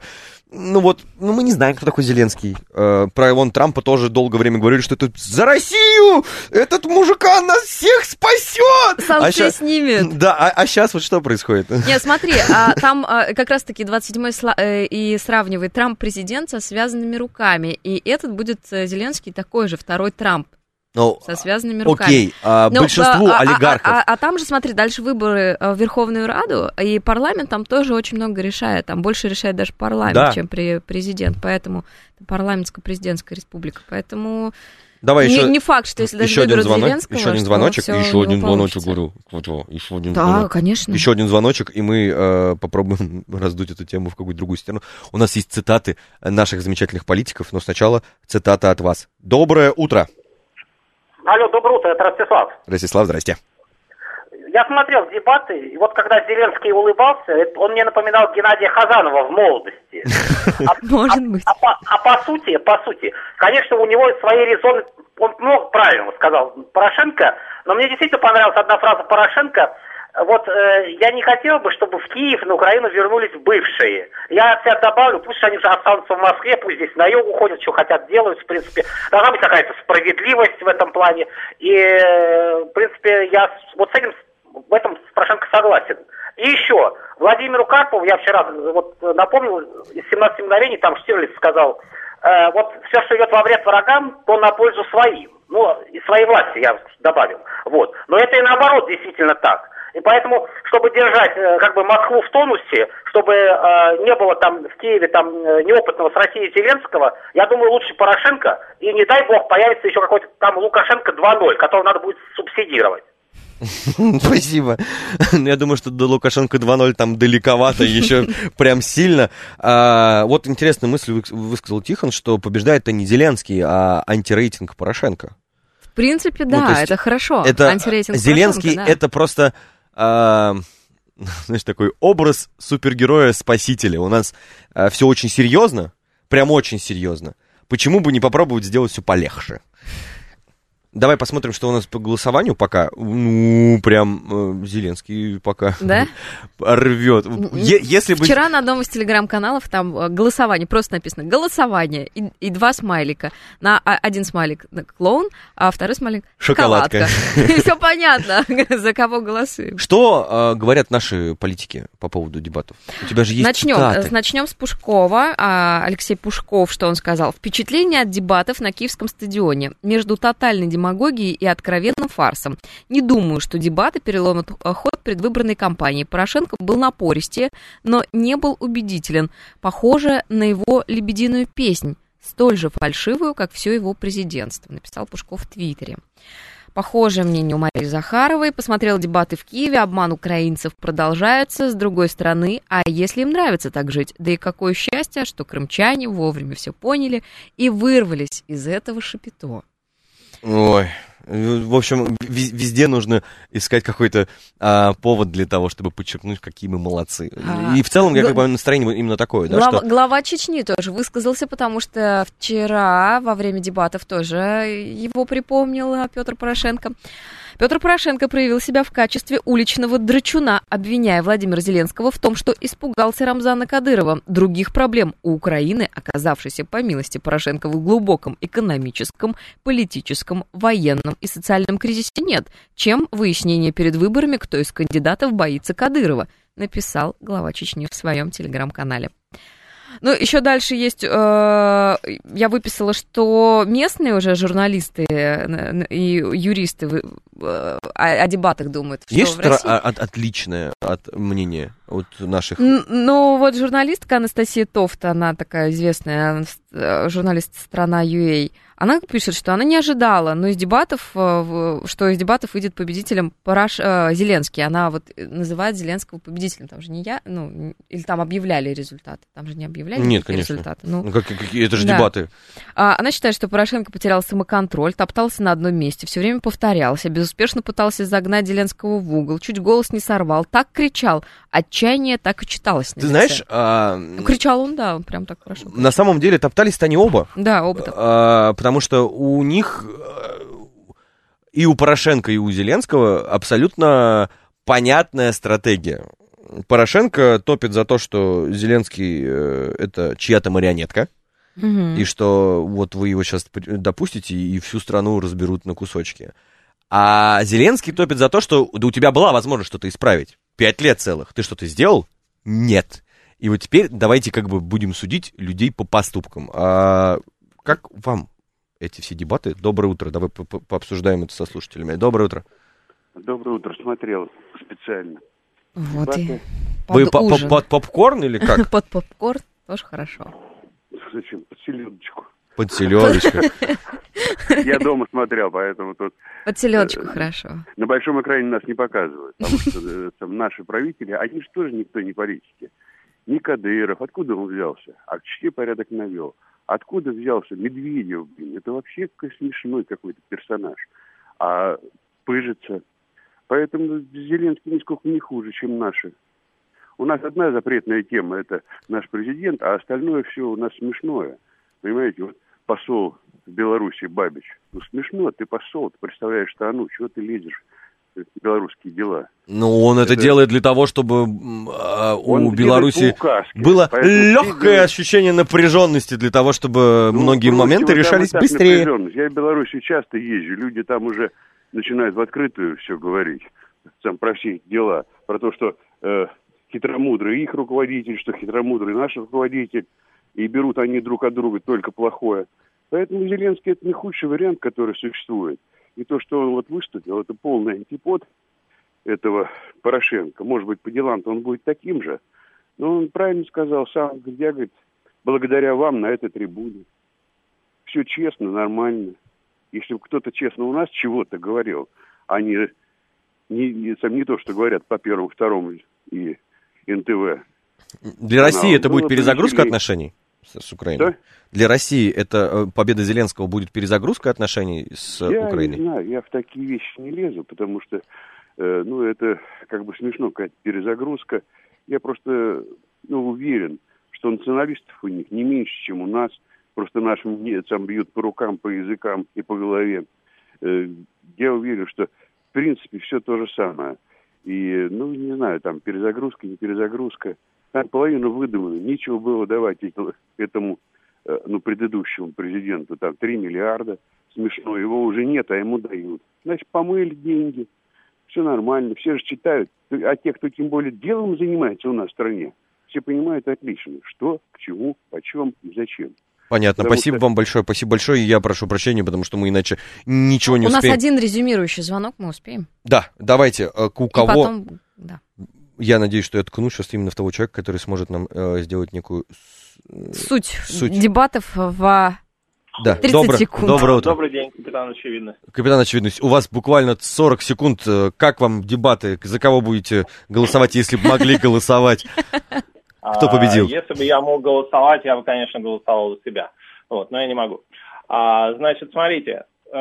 мы не знаем, кто такой Зеленский. Про Трампа тоже долгое время говорили, что это за Россию! Этот мужикан нас всех спасет! Санкции снимет. Да, а сейчас вот что происходит? Нет, смотри, там как раз-таки 27-й и сравнивает Трамп президент со связанными руками. И этот будет Зеленский такой же, второй Трамп. Со связанными руками. Окей, большинству олигархов. А там же, смотри, дальше выборы в Верховную Раду, и парламент там тоже очень много решает. Там больше решает даже парламент, чем президент. Поэтому это парламентско-президентская республика. Поэтому давай не факт, что если даже выберут Зеленского, еще один звоночек, еще один звоночек, говорю. Еще один звоночек. Конечно. Еще один звоночек, и мы попробуем раздуть эту тему в какую-то другую сторону. У нас есть цитаты наших замечательных политиков, но сначала цитата от вас. Доброе утро. Алло, доброе утро, это Ростислав. Ростислав, здрасте. Я смотрел дебаты, и вот когда Зеленский улыбался, он мне напоминал Геннадия Хазанова в молодости. Может быть. По сути, конечно, у него свои резоны, он много правильного сказал Порошенко, но мне действительно понравилась одна фраза Порошенко. Вот я не хотел бы, чтобы в Киев, на Украину вернулись бывшие. Я себя добавлю, пусть они же останутся в Москве, пусть здесь на юг уходят, что хотят делают, в принципе. Должна быть какая-то справедливость в этом плане. И, в принципе, я вот с этим, в этом с Порошенко согласен. И еще, Владимиру Карпову, я вчера вот напомнил, из 17 мгновений, там Штирлиц сказал, вот все, что идет во вред врагам, то на пользу своим. Ну, и своей власти я добавил. Вот. Но это и наоборот действительно так. И поэтому, чтобы держать Москву в тонусе, чтобы не было там в Киеве неопытного с Россией Зеленского, я думаю, лучше Порошенко, и не дай бог появится еще какой-то там Лукашенко 2.0, которого надо будет субсидировать. Спасибо. Я думаю, что до Лукашенко 2.0 там далековато, еще прям сильно. Вот интересную мысль высказал Тихон, что побеждает-то не Зеленский, а антирейтинг Порошенко. В принципе, да, это хорошо. Это антирейтинг Зеленский, Порошенко, да. это просто... знаешь, такой образ супергероя-спасителя. У нас все очень серьезно, прям очень серьезно. Почему бы не попробовать сделать все полегче? Давай посмотрим, что у нас по голосованию пока. Прям Зеленский пока рвет. Если бы... Вчера на одном из телеграм-каналов там голосование, просто написано голосование и два смайлика. На один смайлик клоун, а второй смайлик шоколадка. И все понятно, за кого голосуем. Что говорят наши политики по поводу дебатов? У тебя же есть цитаты. Начнем с Пушкова. Алексей Пушков, что он сказал? Впечатление от дебатов на Киевском стадионе. Между тотальной демагогией и откровенным фарсом. Не думаю, что дебаты переломят ход предвыборной кампании. Порошенко был напористее, но не был убедителен. Похоже на его лебединую песнь, столь же фальшивую, как все его президентство, написал Пушков в Твиттере. Похожее мнение у Марии Захаровой. Посмотрел дебаты в Киеве, обман украинцев продолжается. С другой стороны, а если им нравится так жить? Да и какое счастье, что крымчане вовремя все поняли и вырвались из этого шапито. Ой, в общем, везде нужно искать какой-то повод для того, чтобы подчеркнуть, какие мы молодцы. И в целом, я настроение именно такое. Глава Чечни тоже высказался, потому что вчера во время дебатов тоже его припомнил Петр Порошенко. Петр Порошенко проявил себя в качестве уличного драчуна, обвиняя Владимира Зеленского в том, что испугался Рамзана Кадырова. Других проблем у Украины, оказавшейся по милости Порошенко в глубоком экономическом, политическом, военном и социальном кризисе, нет, чем выяснение перед выборами, кто из кандидатов боится Кадырова, написал глава Чечни в своем телеграм-канале. Ну, еще дальше есть, я выписала, что местные уже журналисты и юристы о дебатах думают. Есть что-то отличное от мнения от наших? Ну, вот журналистка Анастасия Тофт, она такая известная журналист «Страна.ua», она пишет, что она не ожидала, но из дебатов, что из дебатов выйдет победителем Зеленский. Она вот называет Зеленского победителем. Там же не я, или там объявляли результаты. Там же не объявляли результаты. Это же дебаты. Она считает, что Порошенко потерял самоконтроль, топтался на одном месте, все время повторялся, безуспешно пытался загнать Зеленского в угол, чуть голос не сорвал, так кричал. Отчаяние так и читалось на лице. Ты знаешь... Кричал он, да, он прям так хорошо. На самом деле топтались-то они оба. Да, оба. Потому что у них, и у Порошенко, и у Зеленского абсолютно понятная стратегия. Порошенко топит за то, что Зеленский это чья-то марионетка, и что вот вы его сейчас допустите, и всю страну разберут на кусочки. А Зеленский топит за то, что да, у тебя была возможность что-то исправить. 5 лет целых. Ты что-то сделал? Нет. И вот теперь давайте как бы будем судить людей по поступкам. А как вам эти все дебаты? Доброе утро. Давай пообсуждаем это со слушателями. Доброе утро. Доброе утро. Смотрел специально. Вот и вы под попкорн или как? Под попкорн тоже хорошо. Зачем? Под селедочку. Под селедочку. Я дома смотрел, поэтому тут... Под селедочку хорошо. На большом экране нас не показывают, потому что там наши правители, они же тоже никто не политики. Ни Кадыров, откуда он взялся? А в Чечне порядок навел. Откуда взялся Медведев? Это вообще смешной какой-то персонаж. А пыжится. Поэтому Зеленский нисколько не хуже, чем наши. У нас одна запретная тема, это наш президент, а остальное все у нас смешное. Понимаете, вот посол в Беларуси Бабич. Ну, смешно, ты посол, ты представляешь страну, чего ты лезешь в белорусские дела? Ну, он это делает для того, чтобы у Беларуси было легкое ощущение напряженности, для того, чтобы многие моменты решались быстрее. Я в Беларуси часто езжу, люди там уже начинают в открытую все говорить, там про все эти дела, про то, что хитромудрый их руководитель, что хитромудрый наш руководитель, и берут они друг от друга только плохое. Поэтому Зеленский это не худший вариант, который существует. И то, что он вот выступил, это полный антипод этого Порошенко. Может быть, по делам-то он будет таким же. Но он правильно сказал сам, я, говорит, благодаря вам на этой трибуне. Все честно, нормально. Если бы кто-то честно у нас чего-то говорил, а не то, что говорят по Первому, Второму и НТВ. Для России это будет перезагрузка отношений с Украиной? Да? Для России это победа Зеленского будет перезагрузка отношений с Украиной? Я не знаю, я в такие вещи не лезу, потому что, это как бы смешно, какая-то перезагрузка. Я просто, уверен, что националистов у них не меньше, чем у нас. Просто нашим там бьют по рукам, по языкам и по голове. Я уверен, что в принципе все то же самое. И, не знаю, там перезагрузка, не перезагрузка. Там половину выдумано. Нечего было давать этому, предыдущему президенту. Там 3 миллиарда. Смешно. Его уже нет, а ему дают. Значит, помыли деньги. Все нормально. Все же читают. А те, кто тем более делом занимается у нас в стране, все понимают отлично, что, к чему, почем и зачем. Понятно. Спасибо вам большое. Спасибо большое. И я прошу прощения, потому что мы иначе ничего не успеем. У нас один резюмирующий звонок, мы успеем. Да, давайте. У кого... потом... да. Я надеюсь, что я ткну сейчас именно в того человека, который сможет нам сделать некую... Суть дебатов в 30 секунд. Доброе утро. Добрый день, капитан Очевидность. Капитан Очевидность, у вас буквально 40 секунд. Как вам дебаты? За кого будете голосовать, если бы могли голосовать? Кто победил? Если бы я мог голосовать, я бы, конечно, голосовал за себя. Но я не могу. Значит, смотрите,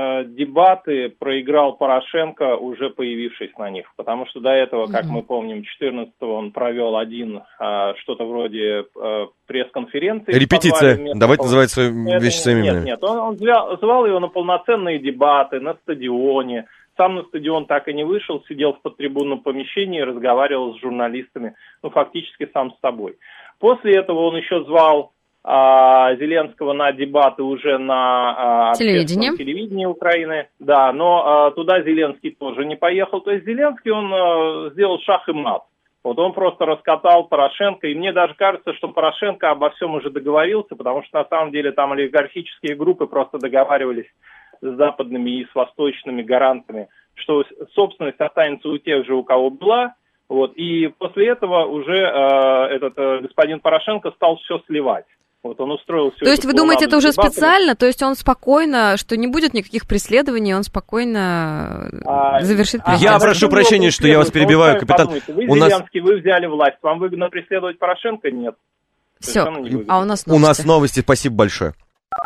дебаты проиграл Порошенко, уже появившись на них. Потому что до этого, как мы помним, 14-го он провел что-то вроде пресс-конференции. Репетиция. Давайте называть свои вещи своими именами. Нет, он звал его на полноценные дебаты на стадионе. Сам на стадион так и не вышел, сидел в подтрибунном помещении и разговаривал с журналистами, фактически сам с собой. После этого он еще звал Зеленского на дебаты уже на телевидении Украины. Да, но туда Зеленский тоже не поехал. То есть Зеленский, он сделал шах и мат. Он просто раскатал Порошенко. И мне даже кажется, что Порошенко обо всем уже договорился, потому что на самом деле там олигархические группы просто договаривались с западными и с восточными гарантами, что собственность останется у тех же, у кого была. И после этого уже этот господин Порошенко стал все сливать. Он устроил все. То есть вы думаете, это уже специально? То есть он спокойно, что не будет никаких преследований, он спокойно завершит президентство? Я прошу прощения, что я вас перебиваю, капитан. Вы Зеленский, вы взяли власть. Вам выгодно преследовать Порошенко? Нет. Все. А у нас новости. У нас новости. Спасибо большое.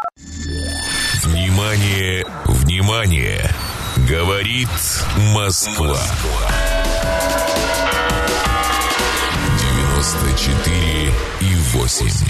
Внимание, внимание! Говорит Москва. 94,8.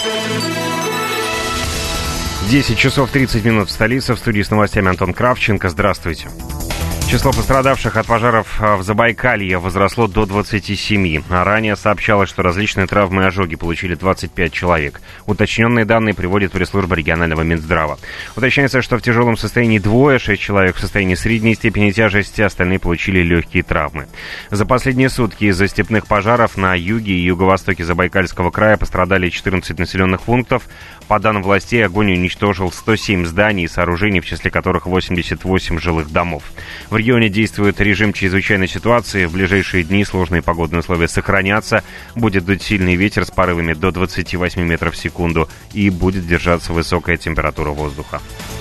10 часов 30 минут в столице. В студии с новостями Антон Кравченко. Здравствуйте. Число пострадавших от пожаров в Забайкалье возросло до 27. Ранее сообщалось, что различные травмы и ожоги получили 25 человек. Уточненные данные приводит пресс-служба регионального Минздрава. Уточняется, что в тяжелом состоянии 6 человек в состоянии средней степени тяжести, остальные получили легкие травмы. За последние сутки из-за степных пожаров на юге и юго-востоке Забайкальского края пострадали 14 населенных пунктов. По данным властей, огонь уничтожил 107 зданий и сооружений, в числе которых 88 жилых домов. В регионе действует режим чрезвычайной ситуации. В ближайшие дни сложные погодные условия сохранятся. Будет дуть сильный ветер с порывами до 28 метров в секунду и будет держаться высокая температура воздуха.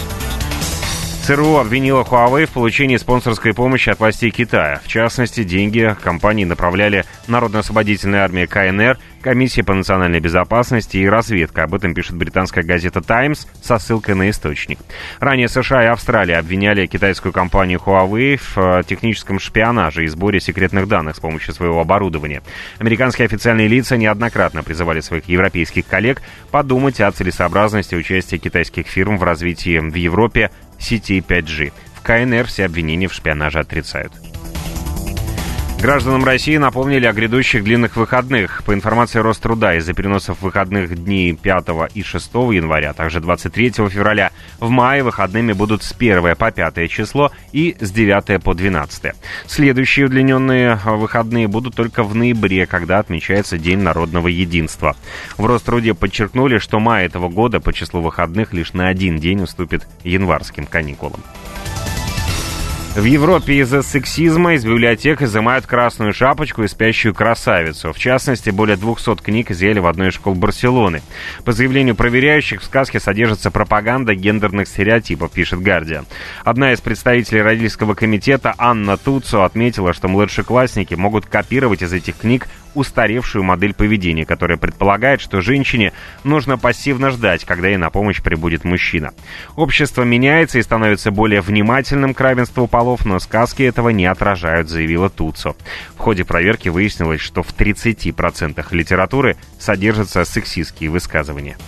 ЦРУ обвинила Huawei в получении спонсорской помощи от властей Китая. В частности, деньги компании направляли Народно-освободительная армия КНР, Комиссия по национальной безопасности и разведка. Об этом пишет британская газета «Таймс» со ссылкой на источник. Ранее США и Австралия обвиняли китайскую компанию Huawei в техническом шпионаже и сборе секретных данных с помощью своего оборудования. Американские официальные лица неоднократно призывали своих европейских коллег подумать о целесообразности участия китайских фирм в развитии в Европе сети 5G. В КНР все обвинения в шпионаже отрицают. Гражданам России напомнили о грядущих длинных выходных. По информации Роструда, из-за переносов выходных дней 5 и 6 января, а также 23 февраля, в мае выходными будут с 1 по 5 число и с 9 по 12. Следующие удлиненные выходные будут только в ноябре, когда отмечается День народного единства. В Роструде подчеркнули, что май этого года по числу выходных лишь на один день уступит январским каникулам. В Европе из-за сексизма из библиотек изымают красную шапочку и спящую красавицу. В частности, более 200 книг изъяли в одной из школ Барселоны. По заявлению проверяющих, в сказке содержится пропаганда гендерных стереотипов, пишет «Гардиан». Одна из представителей родительского комитета, Анна Туцо, отметила, что младшеклассники могут копировать из этих книг устаревшую модель поведения, которая предполагает, что женщине нужно пассивно ждать, когда ей на помощь прибудет мужчина. Общество меняется и становится более внимательным к равенству полов, но сказки этого не отражают, заявила Туцо. В ходе проверки выяснилось, что в 30% литературы содержатся сексистские высказывания.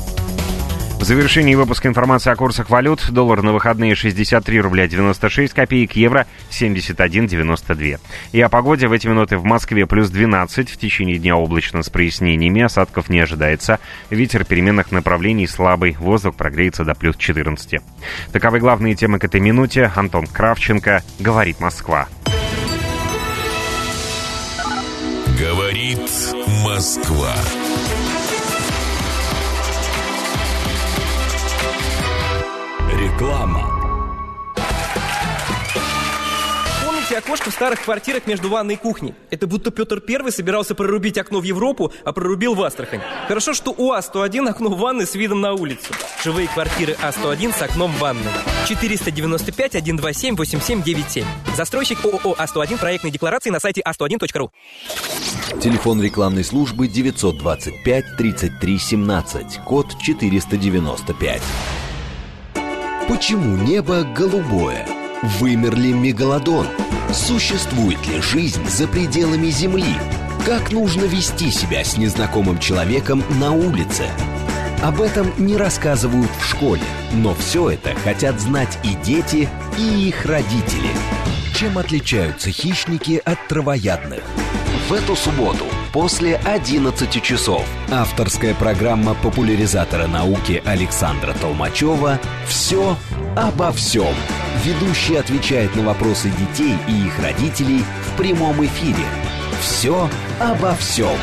В завершении выпуска информации о курсах валют. Доллар на выходные 63 рубля 96 копеек, евро 71,92. И о погоде. В эти минуты в Москве плюс 12. В течение дня облачно с прояснениями. Осадков не ожидается. Ветер переменных направлений слабый. Воздух прогреется до плюс 14. Таковы главные темы к этой минуте. Антон Кравченко. Говорит Москва. Говорит Москва. Реклама. Помните окошко в старых квартирах между ванной и кухней? Это будто Петр Первый собирался прорубить окно в Европу, а прорубил в Астрахань. Хорошо, что у А101 окно в ванной с видом на улицу. Живые квартиры А101 с окном в ванной. 495-127-8797. Застройщик ООО А101. Проектные декларации на сайте a101.ru. Телефон рекламной службы 925-33-17. Код 495. Почему небо голубое? Вымер ли мегалодон? Существует ли жизнь за пределами Земли? Как нужно вести себя с незнакомым человеком на улице? Об этом не рассказывают в школе, но все это хотят знать и дети, и их родители. Чем отличаются хищники от травоядных? В эту субботу после 11 часов авторская программа популяризатора науки Александра Толмачева «Все обо всем». Ведущий отвечает на вопросы детей и их родителей в прямом эфире. «Все обо всем».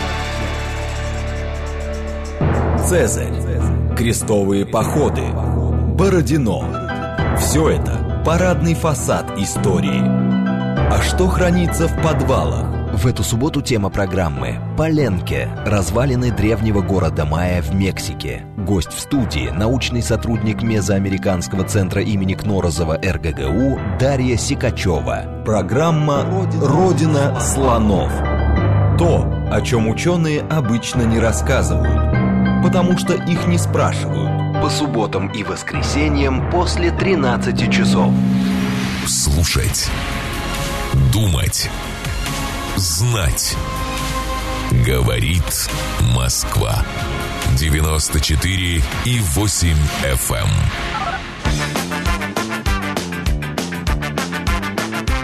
Цезарь, крестовые походы, Бородино. Все это парадный фасад истории. А что хранится в подвалах? В эту субботу тема программы «Паленке. Развалины древнего города Майя в Мексике». Гость в студии – научный сотрудник Мезоамериканского центра имени Кнорозова РГГУ Дарья Сикачева. Программа «Родина слонов». То, о чем ученые обычно не рассказывают, потому что их не спрашивают. По субботам и воскресеньям после 13 часов. Слушать. Думать. Знать. Говорит Москва. 94,8 FM.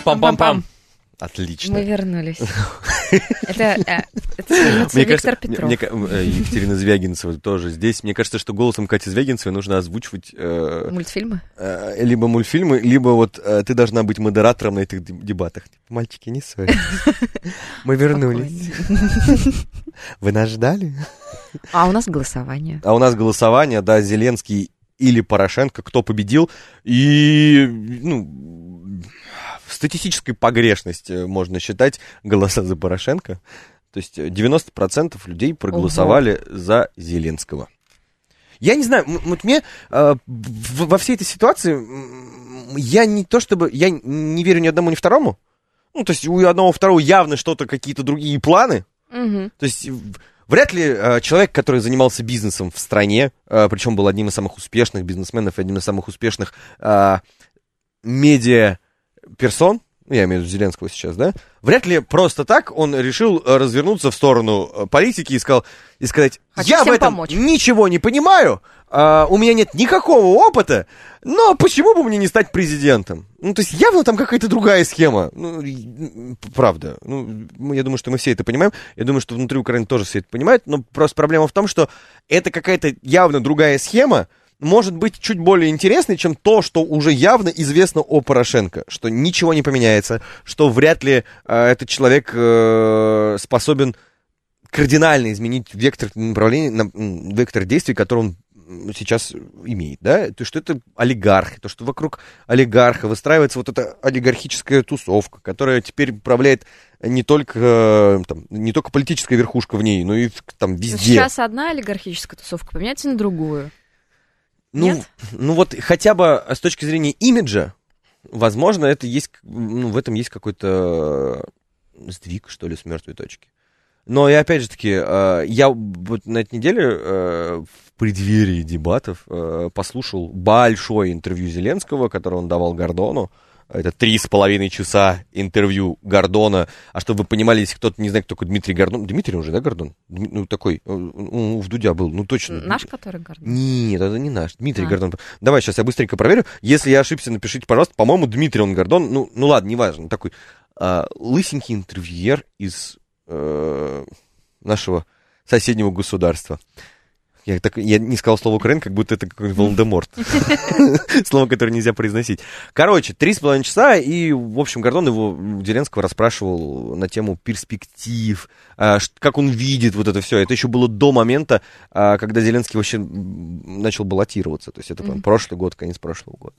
Пам-пам-пам. Отлично. Мы вернулись. Это Виктор Петров. Екатерина Звягинцева тоже здесь. Мне кажется, что голосом Кати Звягинцевой нужно озвучивать... Мультфильмы? Либо мультфильмы, либо вот ты должна быть модератором на этих дебатах. Мальчики, не ссорьтесь. Мы вернулись. Вы нас ждали? А у нас голосование. Да, Зеленский или Порошенко, кто победил. И, в статистической погрешности можно считать голоса за Порошенко. То есть 90% людей проголосовали за Зеленского. Я не знаю, вот мне во всей этой ситуации я не верю ни одному, ни второму. То есть у одного, второго явно что-то, какие-то другие планы. То есть вряд ли человек, который занимался бизнесом в стране, причем был одним из самых успешных бизнесменов, одним из самых успешных медиа-персон, я имею в виду Зеленского сейчас, да, вряд ли просто так он решил развернуться в сторону политики и сказать, я в этом ничего не понимаю, у меня нет никакого опыта, но почему бы мне не стать президентом? То есть явно там какая-то другая схема. Правда. Я думаю, что мы все это понимаем. Я думаю, что внутри Украины тоже все это понимают. Но просто проблема в том, что это какая-то явно другая схема, может быть чуть более интересной, чем то, что уже явно известно о Порошенко. Что ничего не поменяется, что вряд ли этот человек способен кардинально изменить вектор направления, вектор действий, который он сейчас имеет, да, то, что это олигарх, то, что вокруг олигарха выстраивается вот эта олигархическая тусовка, которая теперь управляет не только политическая верхушка в ней, но и там везде. Сейчас одна олигархическая тусовка поменяется на другую. Нет? Вот хотя бы с точки зрения имиджа, возможно, это есть, в этом есть какой-то сдвиг, что ли, с мертвой точки. Но и опять же таки, я вот на этой неделе в преддверии дебатов послушал большое интервью Зеленского, которое он давал Гордону. Это 3,5 часа интервью Гордона. А чтобы вы понимали, если кто-то не знает, кто такой Дмитрий Гордон. Дмитрий он же, да, Гордон? Такой, в Дудя был, точно. Наш, который Гордон? Нет, это не наш, Дмитрий Гордон. Давай, сейчас я быстренько проверю. Если я ошибся, напишите, пожалуйста. По-моему, Дмитрий он Гордон. Ну ладно, неважно. Такой лысенький интервьюер из нашего соседнего государства. Я не сказал слово «Украина», как будто это какой-то Волан-де-Морт. Слово, которое нельзя произносить. Короче, 3,5 часа, и, в общем, Гордон его, Зеленского, расспрашивал на тему перспектив, как он видит вот это все. Это еще было до момента, когда Зеленский вообще начал баллотироваться. То есть это прошлый год, конец прошлого года.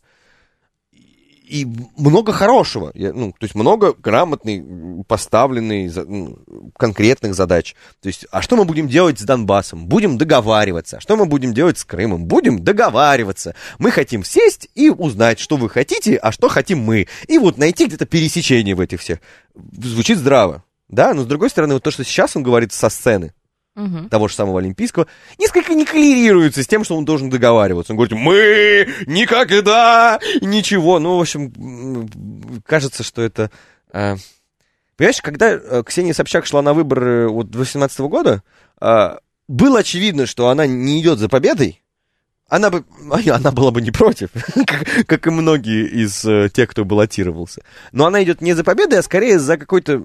И много хорошего, то есть много грамотных, поставленных, конкретных задач. То есть, а что мы будем делать с Донбассом? Будем договариваться. А что мы будем делать с Крымом? Будем договариваться. Мы хотим сесть и узнать, что вы хотите, а что хотим мы. И вот найти где-то пересечение в этих всех. Звучит здраво, да? Но с другой стороны, вот то, что сейчас он говорит со сцены, того же самого Олимпийского, несколько не коррелируется с тем, что он должен договариваться. Он говорит, мы никогда ничего. В общем, кажется, что это... Понимаешь, когда Ксения Собчак шла на выборы 2018 года, было очевидно, что она не идет за победой. Она была бы не против, как и многие из тех, кто баллотировался. Но она идет не за победой, а скорее за какой-то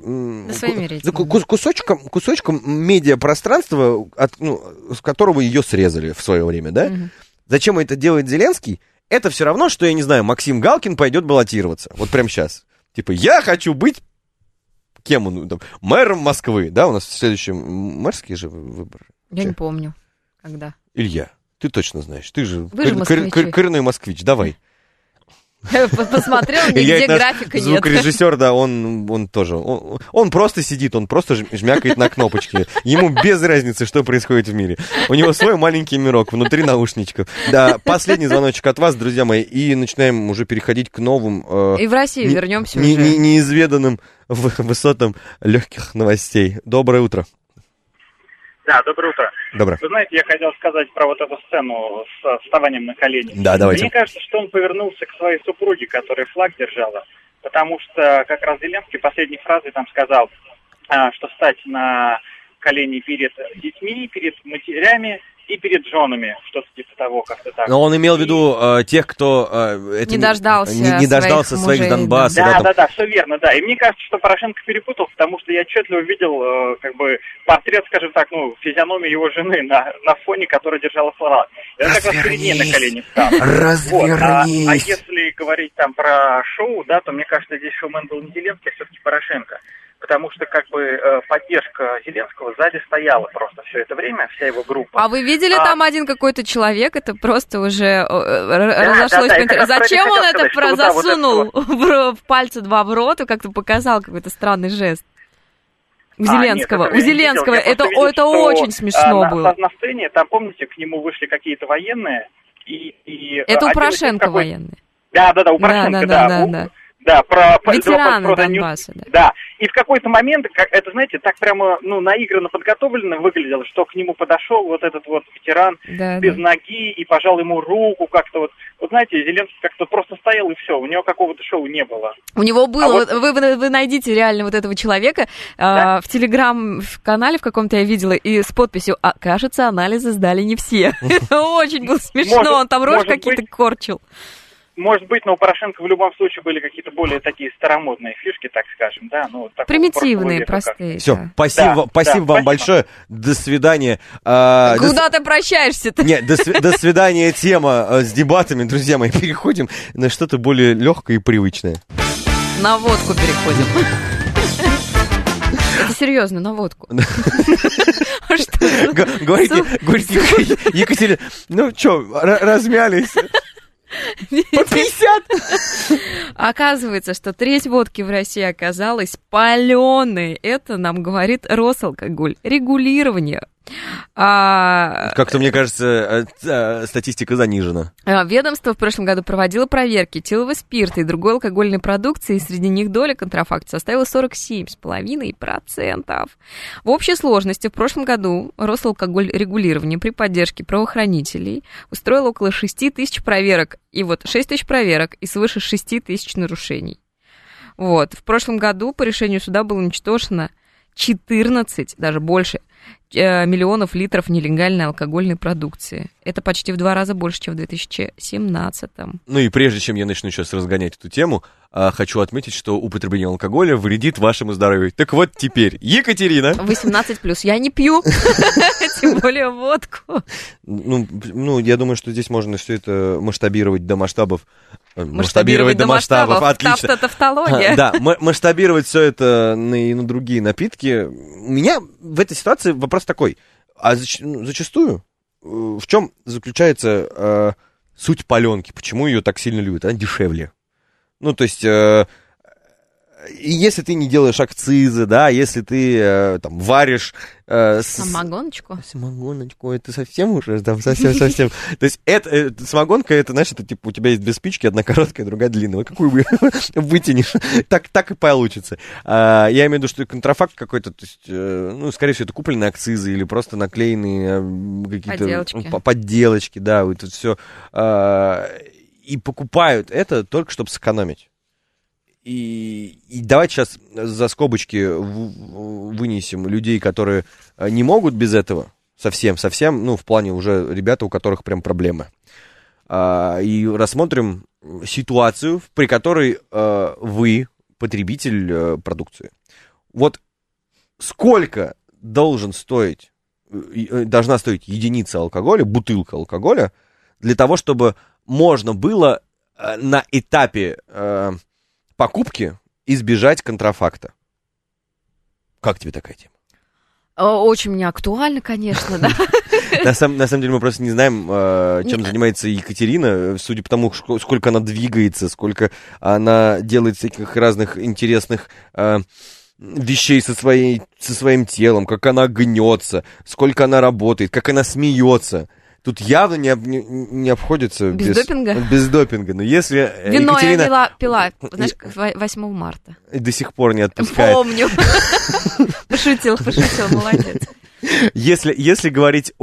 кусочком медиапространства, с которого ее срезали в свое время, да? Зачем это делает Зеленский? Это все равно, что, я не знаю, Максим Галкин пойдет баллотироваться. Вот прямо сейчас. Типа, я хочу быть... Кем он? Мэром Москвы. Да, у нас следующие мэрские же выборы. Я не помню, когда. Илья. Ты точно знаешь. Ты же москвичи. коренной москвич. Давай. Посмотрел, нигде графика нет. Звукорежиссер, да, он тоже. Он просто сидит, он просто жмякает на кнопочки. Ему без разницы, что происходит в мире. У него свой маленький мирок внутри наушничков. Да, последний звоночек от вас, друзья мои. И начинаем уже переходить к новым... И в Россию вернемся уже. Неизведанным высотам легких новостей. Доброе утро. Да, доброе утро. Доброе. Вы знаете, я хотел сказать про вот эту сцену с вставанием на колени. Да, давайте. Мне кажется, что он повернулся к своей супруге, которая флаг держала, потому что как раз Зеленский в последней фразе там сказал, что встать на колени перед детьми, перед матерями и перед женами, что-то типа того, как-то так. Но он имел в виду тех, кто не дождался своих Донбасса. Да, все верно, да. И мне кажется, что Порошенко перепутал, потому что я отчетливо видел как бы портрет, скажем так, физиономию его жены на фоне, которая держала флаг. Это как раз перед ней на колени стал. Развернись! А если говорить там про шоу, да, то мне кажется, здесь шоумен был не Зеленский, а все-таки Порошенко. Потому что как бы поддержка Зеленского сзади стояла просто все это время, вся его группа. А вы видели там один какой-то человек, это просто уже разошлось по интернету. Зачем он это засунул в пальцы два в рот и как-то показал какой-то странный жест? У Зеленского. Нет, у Зеленского это очень смешно было. На сцене, там, помните, к нему вышли какие-то военные. Это у Порошенко военные. Да, у Порошенко, да. Да, про ветераны Донбасса, да. Да, и в какой-то момент, это, знаете, так прямо, наигранно подготовлено выглядело, что к нему подошел вот этот вот ветеран без ноги и пожал ему руку как-то вот знаете, Зеленский как-то просто стоял и все, у него какого-то шоу не было. У него было, вы найдите реально вот этого человека в Телеграм-канале в каком-то я видела, и с подписью «Кажется, анализы сдали не все». Очень было смешно, он там рожь какие-то корчил. Может быть, но у Порошенко в любом случае были какие-то более такие старомодные фишки, так скажем, да. Примитивные, простые. Все, спасибо вам большое. До свидания. Куда ты прощаешься-то? Нет, до свидания. Тема с дебатами, друзья мои. Переходим на что-то более легкое и привычное. На водку переходим. Это серьезно, на водку. Говорите, Екатерина, размялись. По 50! Оказывается, что треть водки в России оказалась паленой. Это нам говорит Росалкоголь. Регулирование. Как-то, мне кажется, статистика занижена. Ведомство в прошлом году проводило проверки этилового спирта и другой алкогольной продукции, и среди них доля контрафакта составила 47,5%. В общей сложности в прошлом году Росалкоголь регулирование при поддержке правоохранителей устроило около 6 тысяч проверок. И 6 тысяч проверок и свыше 6 тысяч нарушений. В прошлом году по решению суда было уничтожено 14, даже больше, миллионов литров нелегальной алкогольной продукции. Это почти в 2 раза больше, чем в 2017-м. И прежде чем я начну сейчас разгонять эту тему, хочу отметить, что употребление алкоголя вредит вашему здоровью. Так вот теперь, Екатерина. 18+. Я не пью, тем более водку. Я думаю, что здесь можно все это масштабировать до масштабов. Масштабировать до масштабов. Отлично. Тавтология. Да, масштабировать все это на другие напитки. У меня в этой ситуации вопрос такой. А зачастую в чем заключается суть паленки? Почему ее так сильно любят? Она дешевле. То есть, если ты не делаешь акцизы, да, если ты там варишь... Самогоночку, это совсем уже, совсем. То есть, самогонка, это, знаешь, это типа у тебя есть 2 спички, одна короткая, другая длинная. Какую вытянешь, так и получится. Я имею в виду, что контрафакт какой-то, то есть, скорее всего, это купленные акцизы или просто наклеенные какие-то подделочки, да, вот это все... И покупают это только чтобы сэкономить. И давайте сейчас за скобочки вынесем людей, которые не могут без этого совсем, в плане уже ребята, у которых прям проблемы. И рассмотрим ситуацию, при которой вы потребитель продукции. Сколько должна стоить единица алкоголя, бутылка алкоголя, для того, чтобы можно было на этапе покупки избежать контрафакта. Как тебе такая тема? Очень мне актуально, конечно, да. На самом деле мы просто не знаем, чем занимается Екатерина, судя по тому, сколько она двигается, сколько она делает всяких разных интересных вещей со своим телом, как она гнется, сколько она работает, как она смеется. Тут явно не обходится без допинга. Без допинга. Но если вино Екатерина... я пила, знаешь, 8 марта. И до сих пор не отпускает. Помню. Пошутил, молодец. Если говорить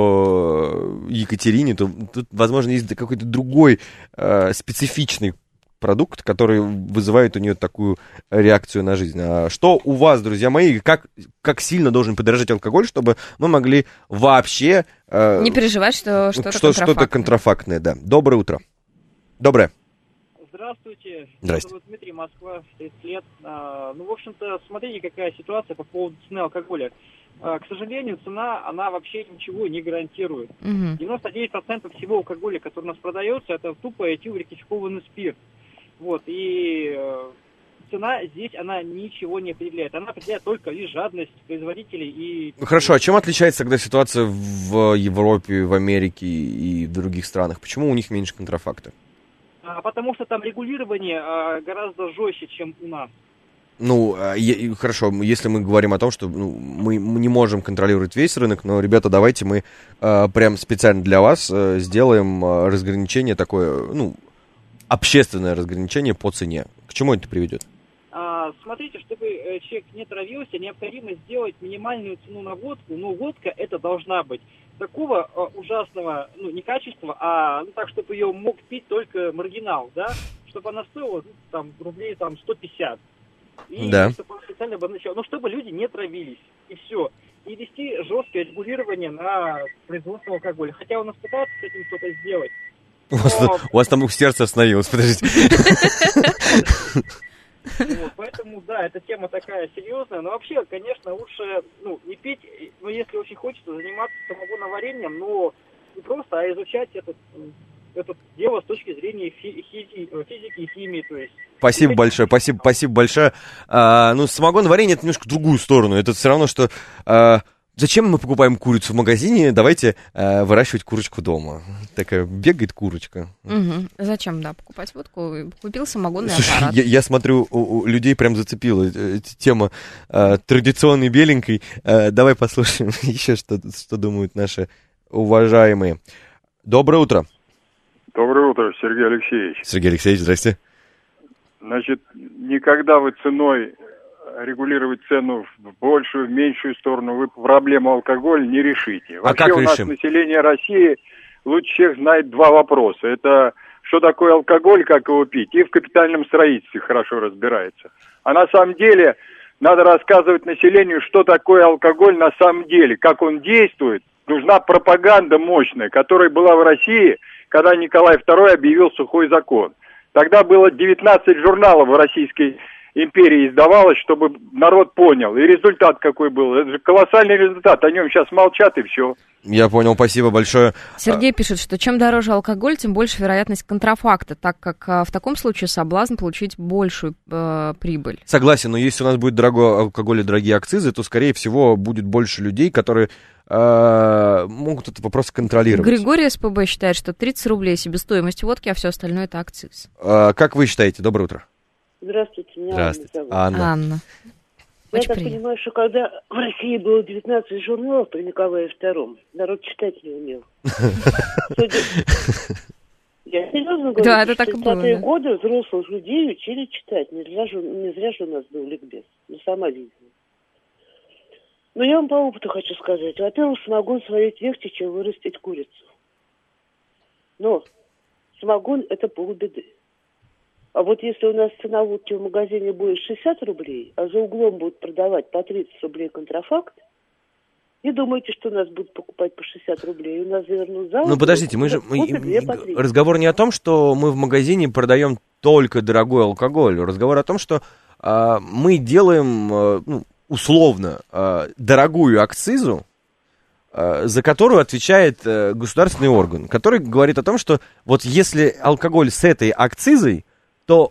о Екатерине, то тут, возможно, есть какой-то другой специфичный продукт, который вызывает у нее такую реакцию на жизнь. Что у вас, друзья мои, как сильно должен подорожать алкоголь, чтобы мы могли вообще... Не переживать, что что-то контрафактное, да. Доброе утро. Доброе. Здравствуйте. Здрасте. Меня зовут Дмитрий, Москва, 30 лет. В общем-то, смотрите, какая ситуация по поводу цены алкоголя. К сожалению, цена, она вообще ничего не гарантирует. 99% всего алкоголя, который у нас продается, это тупо этиловертификованный спирт. Вот, и цена здесь, она ничего не определяет. Она определяет только лишь жадность производителей и... Хорошо, а чем отличается тогда ситуация в Европе, в Америке и в других странах? Почему у них меньше контрафакта? Потому что там регулирование гораздо жестче, чем у нас. Хорошо, если мы говорим о том, что мы не можем контролировать весь рынок, но, ребята, давайте мы прям специально для вас сделаем разграничение такое, общественное разграничение по цене. К чему это приведет? Смотрите, чтобы человек не травился, необходимо сделать минимальную цену на водку, но водка это должна быть такого ужасного, не качества, а так, чтобы ее мог пить только маргинал, да, чтобы она стоила рублей 150. И чтобы он специально обозначал, чтобы люди не травились, и все. И вести жесткое регулирование на производство алкоголя. Хотя у нас пытаются с этим что-то сделать. У вас там сердце остановилось, подождите. Поэтому, да, эта тема такая серьезная. Но вообще, конечно, лучше не пить, если очень хочется, заниматься самогоноварением, но не просто, а изучать это дело с точки зрения физики и химии. То есть. Спасибо большое. Самогоноварение — это немножко в другую сторону. Это все равно, что... Зачем мы покупаем курицу в магазине? Давайте выращивать курочку дома. Такая бегает курочка. Зачем, покупать водку? Купил самогонный аппарат. Слушай, я смотрю, у людей прям зацепила тема традиционной беленькой. Давай послушаем еще, что думают наши уважаемые. Доброе утро. Доброе утро, Сергей Алексеевич. Сергей Алексеевич, здрасте. Значит, никогда вы ценой регулировать цену в большую, в меньшую сторону, вы проблему алкоголя не решите. Вообще как у нас решим? Население России лучше всех знает два вопроса. Это что такое алкоголь, как его пить, и в капитальном строительстве хорошо разбирается. А на самом деле надо рассказывать населению, что такое алкоголь на самом деле, как он действует. Нужна пропаганда мощная, которая была в России, когда Николай II объявил сухой закон. Тогда было 19 журналов в Российской империи издавалось, чтобы народ понял. И результат какой был. Это же колоссальный результат. О нем сейчас молчат, и все. Я понял, спасибо большое. Сергей пишет, что чем дороже алкоголь, тем больше вероятность контрафакта, так как в таком случае соблазн получить большую прибыль. Согласен, но если у нас будет дорогой алкоголь и дорогие акцизы, то, скорее всего, будет больше людей, которые могут этот вопрос контролировать. Григорий СПБ считает, что 30 рублей себестоимость водки, а все остальное это акциз. Как вы считаете? Доброе утро. Здравствуйте, меня Здравствуйте. Анна. Я так понимаю, что когда в России было 19 журналов при Николае II, народ читать не умел. Я серьезно говорю, да, это так и было. В 60-е годы взрослых людей учили читать. Не зря же у нас был ликбез. Я сама видела. Но я вам по опыту хочу сказать. Во-первых, самогон сварить легче, чем вырастить курицу. Но самогон – это полбеды. А вот если у нас цена водки в магазине будет 60 рублей, а за углом будут продавать по 30 рублей контрафакт, не думайте, что у нас будут покупать по 60 рублей. У нас завернут за угол. Ну, подождите, разговор не о том, что мы в магазине продаем только дорогой алкоголь. Разговор о том, что мы делаем, условно, дорогую акцизу, за которую отвечает государственный орган, который говорит о том, что вот если алкоголь с этой акцизой, то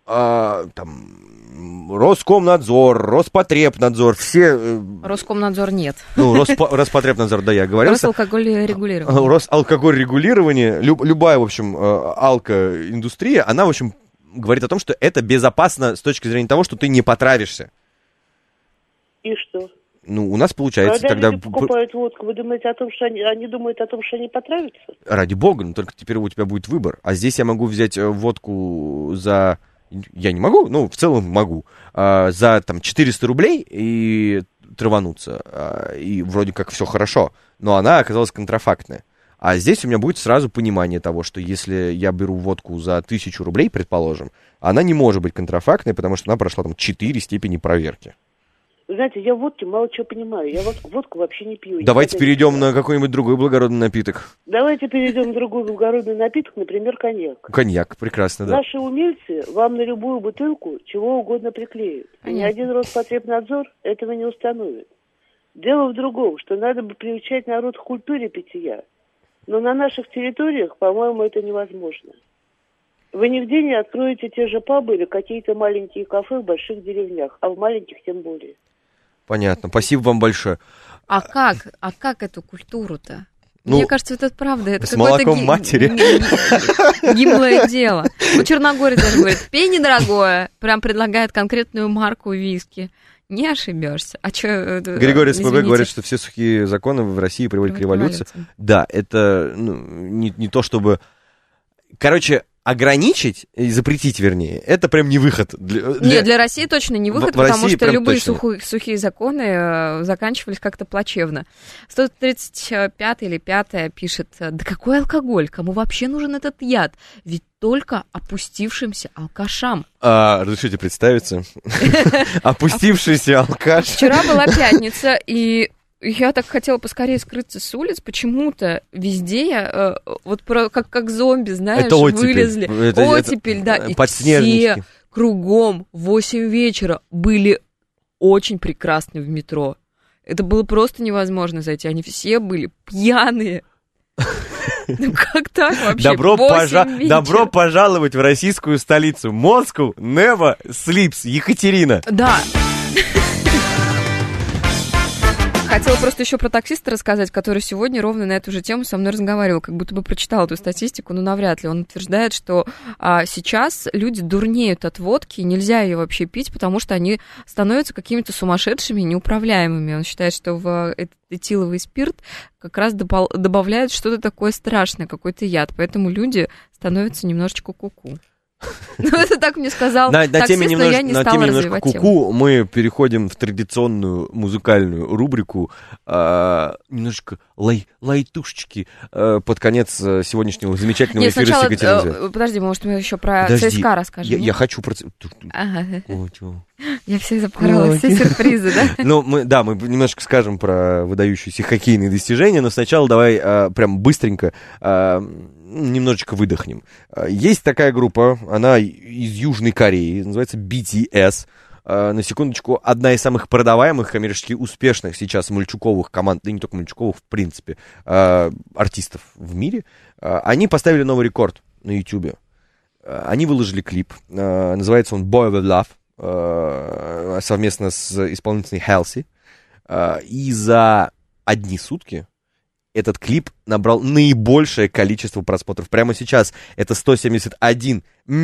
Роскомнадзор, Роспотребнадзор, все... Роскомнадзор нет. Роспотребнадзор, да, я говорил. Росалкоголь регулирование. Росалкоголь регулирование, любая, в общем, алкоиндустрия, она, в общем, говорит о том, что это безопасно с точки зрения того, что ты не потравишься. И что? У нас получается, когда люди покупают водку, вы думаете о том, что они думают о том, что они потравятся? Ради бога, но только теперь у тебя будет выбор. А здесь я могу взять водку за... Я не могу, в целом могу. За 400 рублей и травануться. И вроде как все хорошо. Но она оказалась контрафактная. А здесь у меня будет сразу понимание того, что если я беру водку за 1000 рублей, предположим, она не может быть контрафактной, потому что она прошла там 4 степени проверки. Вы знаете, я в водке мало чего понимаю. Я водку вообще не пью. Давайте перейдем на какой-нибудь другой благородный напиток. Давайте перейдем на другой благородный напиток, например, коньяк. Коньяк, прекрасно, да. Наши умельцы вам на любую бутылку чего угодно приклеят. И ни один Роспотребнадзор этого не установит. Дело в другом, что надо бы приучать народ к культуре питья. Но на наших территориях, по-моему, это невозможно. Вы нигде не откроете те же пабы или какие-то маленькие кафе в больших деревнях, а в маленьких тем более. Понятно. Спасибо вам большое. А как эту культуру-то? Мне кажется, это правда. Это с молоком матери. Гиблое дело. Черногорец даже говорит, пей недорогое. Прям предлагает конкретную марку виски. Не ошибешься. А что? Григорий СПБ говорит, что все сухие законы в России приводят к революции. Да, это не то чтобы... Короче, ограничить, запретить, вернее, это прям не выход. Нет, для России точно не выход, потому что любые сухие законы заканчивались как-то плачевно. 135 или 5 пишет, да какой алкоголь, кому вообще нужен этот яд? Ведь только опустившимся алкашам. Разрешите представиться? Опустившийся алкаш. Вчера была пятница, и... Я так хотела поскорее скрыться с улиц, почему-то везде, вот как зомби, знаешь, это вылезли. Оттепель, да, и все кругом в 8 вечера были очень прекрасны в метро. Это было просто невозможно зайти, они все были пьяные. Ну как так вообще? Добро пожаловать в российскую столицу. Москву, Нева, Слипс, Екатерина. Да. Хотела просто еще про таксиста рассказать, который сегодня ровно на эту же тему со мной разговаривал, как будто бы прочитал эту статистику, но навряд ли. Он утверждает, что сейчас люди дурнеют от водки, нельзя ее вообще пить, потому что они становятся какими-то сумасшедшими, неуправляемыми. Он считает, что в этот этиловый спирт как раз добавляют что-то такое страшное, какой-то яд, поэтому люди становятся немножечко куку. Ну, это так мне сказал таксист, но я не стала развивать тему. Мы переходим в традиционную музыкальную рубрику, немножечко лайтушечки под конец сегоднясюрнего замечательного эфира с Екатериной. Подожди, может, мы еще про ЦСКА расскажем? Я хочу про... Я все запорола, все сюрпризы, да? Ну, мы немножко скажем про выдающиеся хоккейные достижения, но сначала давай прям быстренько немножечко выдохнем. Есть такая группа, она из Южной Кореи, называется BTS. На секундочку, одна из самых продаваемых, коммерчески успешных сейчас мальчуковых команд, да не только мальчуковых, в принципе, артистов в мире. Они поставили новый рекорд на YouTube. Они выложили клип, называется он Boy With Love, совместно с исполнительной Halsey. И за одни сутки этот клип набрал наибольшее количество просмотров. Прямо сейчас это 171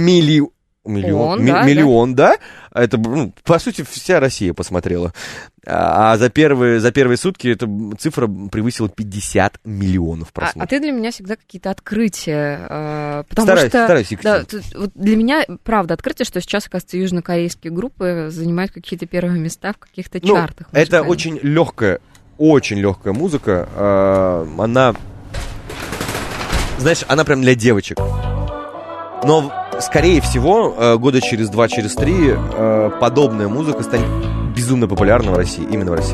миллион, да? Это, по сути, вся Россия посмотрела. А за первые сутки эта цифра превысила 50 миллионов просмотров. А ты для меня всегда какие-то открытия. Стараюсь. Да, вот для меня, правда, открытие, что сейчас, оказывается, южнокорейские группы занимают какие-то первые места в каких-то чартах. Это очень легкая музыка. Она, знаешь, она прям для девочек. Но, скорее всего, года через 2, через 3 подобная музыка станет безумно популярна в России, именно в России.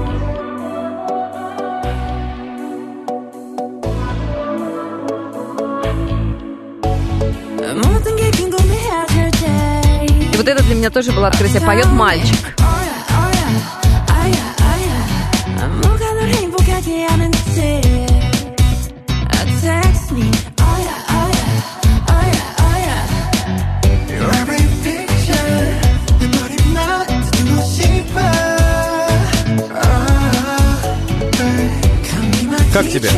И вот это для меня тоже было открытие. Поет мальчик. Как тебе?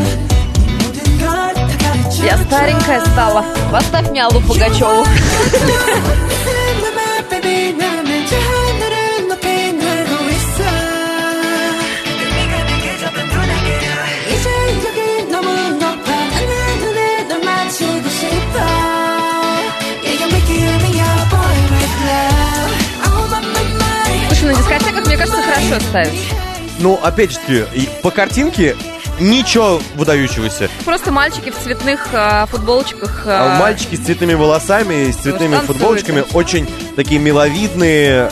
Я старенькая стала. Поставь мне Аллу Пугачеву. Слушай, на дискотеках, мне кажется, хорошо ставишь. Ну, опять же, по картинке Ничего выдающегося. Просто мальчики в цветных футболочках. Мальчики с цветными волосами, с цветными футболочками, очень такие миловидные,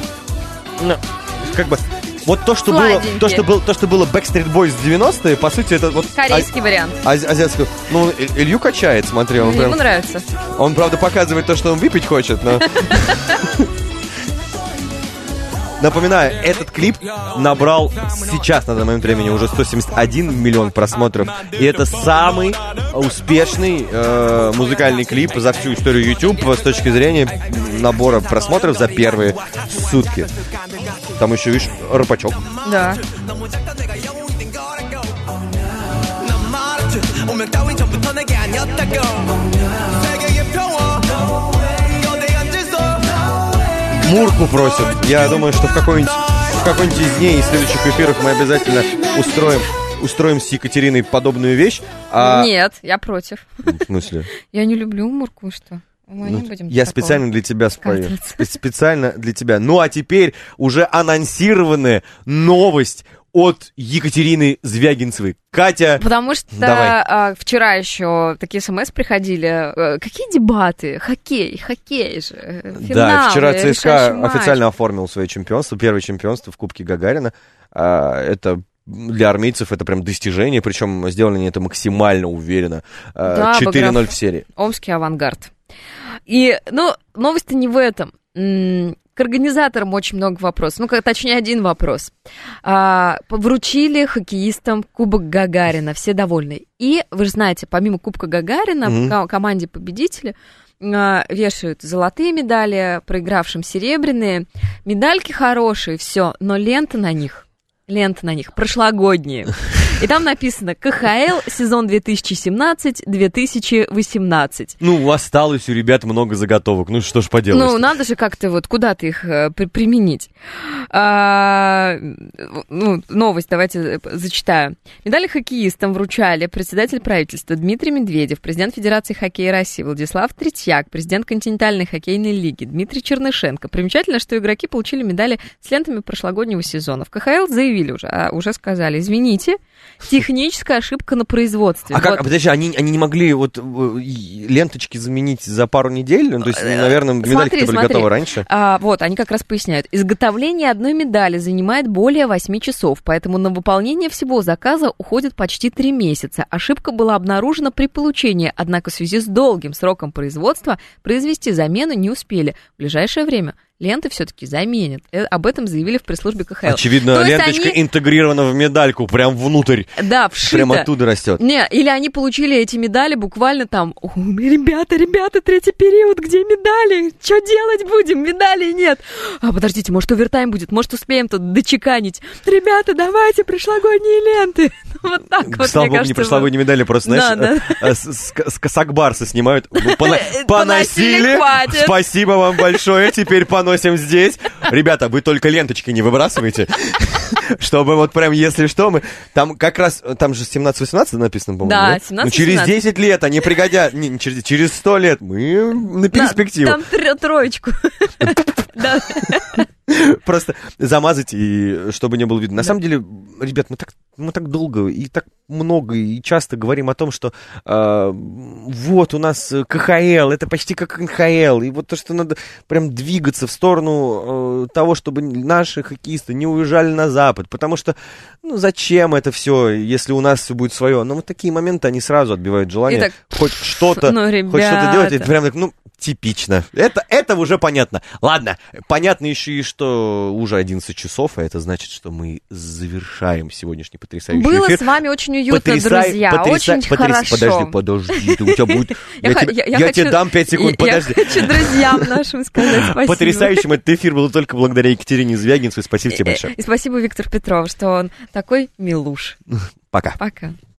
как бы... Вот то, что было Backstreet Boys в 90-е, по сути, это вот... Корейский вариант. Азиатский. Ну, Илью качает, смотри. Ему нравится. Он, правда, показывает то, что он выпить хочет, но... Напоминаю, этот клип набрал сейчас, на данный момент времени, уже 171 миллион просмотров. И это самый успешный музыкальный клип за всю историю YouTube с точки зрения набора просмотров за первые сутки. Там еще, видишь, рэпачок. Да. Мурку просят. Я думаю, что в какой-нибудь из дней, из следующих эфиров мы обязательно устроим с Екатериной подобную вещь. Нет, я против. В смысле? Я не люблю Мурку, что? Я специально для тебя спою. Специально для тебя. Ну, а теперь уже анонсированная новость от Екатерины Звягинцевой. Катя, потому что вчера еще такие смс приходили. Какие дебаты? Хоккей же. Финалы, да, вчера ЦСКА официально оформил свое чемпионство, первое чемпионство в Кубке Гагарина. Это для армейцев это прям достижение, причем сделали они это максимально уверенно. 4-0 в серии. Омский «Авангард». И, новость-то не в этом. К организаторам очень много вопросов. Точнее, один вопрос. Вручили хоккеистам Кубок Гагарина, все довольны. И, вы же знаете, помимо Кубка Гагарина, в команде победителя вешают золотые медали, проигравшим серебряные. Медальки хорошие, все, но лента на них прошлогодние. И там написано «КХЛ, сезон 2017-2018». Осталось у ребят много заготовок. Что ж поделать. Надо же как-то куда-то их применить. Новость давайте зачитаю. Медали хоккеистам вручали председатель правительства Дмитрий Медведев, президент Федерации хоккея России Владислав Третьяк, президент континентальной хоккейной лиги Дмитрий Чернышенко. Примечательно, что игроки получили медали с лентами прошлогоднего сезона. В КХЛ заявили уже сказали, извините, техническая ошибка на производстве. Подожди, они не могли ленточки заменить за пару недель? То есть, наверное, медальки были готовы раньше? Они как раз поясняют. Изготовление одной медали занимает более 8 часов, поэтому на выполнение всего заказа уходит почти 3 месяца. Ошибка была обнаружена при получении, однако в связи с долгим сроком производства произвести замену не успели. В ближайшее время ленты все-таки заменят. Об этом заявили в пресс-службе КХЛ. Очевидно, ленточка интегрирована в медальку, прям внутрь. Да, вшита. Прям оттуда растет. Или они получили эти медали буквально там, ребята, третий период, где медали? Что делать будем? Медалей нет. Подождите, может, овертайм будет, может, успеем тут дочеканить. Ребята, давайте прошлогодние ленты. Вот так вот, слава богу, не прошлогодние медали, просто, знаешь, с косакбарса снимают. Поносили, спасибо вам большое, теперь поносим здесь. Ребята, вы только ленточки не выбрасывайте, чтобы вот прям, если что, мы... Там как раз, там же 17-18 написано, по-моему, да? 17-18. Через 10 лет они пригодят, через 100 лет мы на перспективу. Там троечку. Просто замазать, и чтобы не было видно. На самом деле, ребят, мы так долго и так много и часто говорим о том, что вот у нас КХЛ, это почти как НХЛ, и вот то, что надо прям двигаться в сторону того, чтобы наши хоккеисты не уезжали на Запад, потому что, зачем это все, если у нас все будет свое? Но вот такие моменты, они сразу отбивают желание хоть что-то делать, это прям так, типично. Это уже понятно. Ладно, понятно еще и что уже 11 часов, а это значит, что мы завершаем сегодняшний потрясающий эфир. Было с вами очень уютно, друзья, очень хорошо. Подожди, у тебя будет... Я тебе дам 5 секунд, подожди. Я хочу друзьям нашим сказать спасибо. Потрясающим этот эфир был только благодаря Екатерине Звягинцевой. Спасибо тебе большое. И спасибо Виктору Петрову, что он такой милуш. Пока. Пока.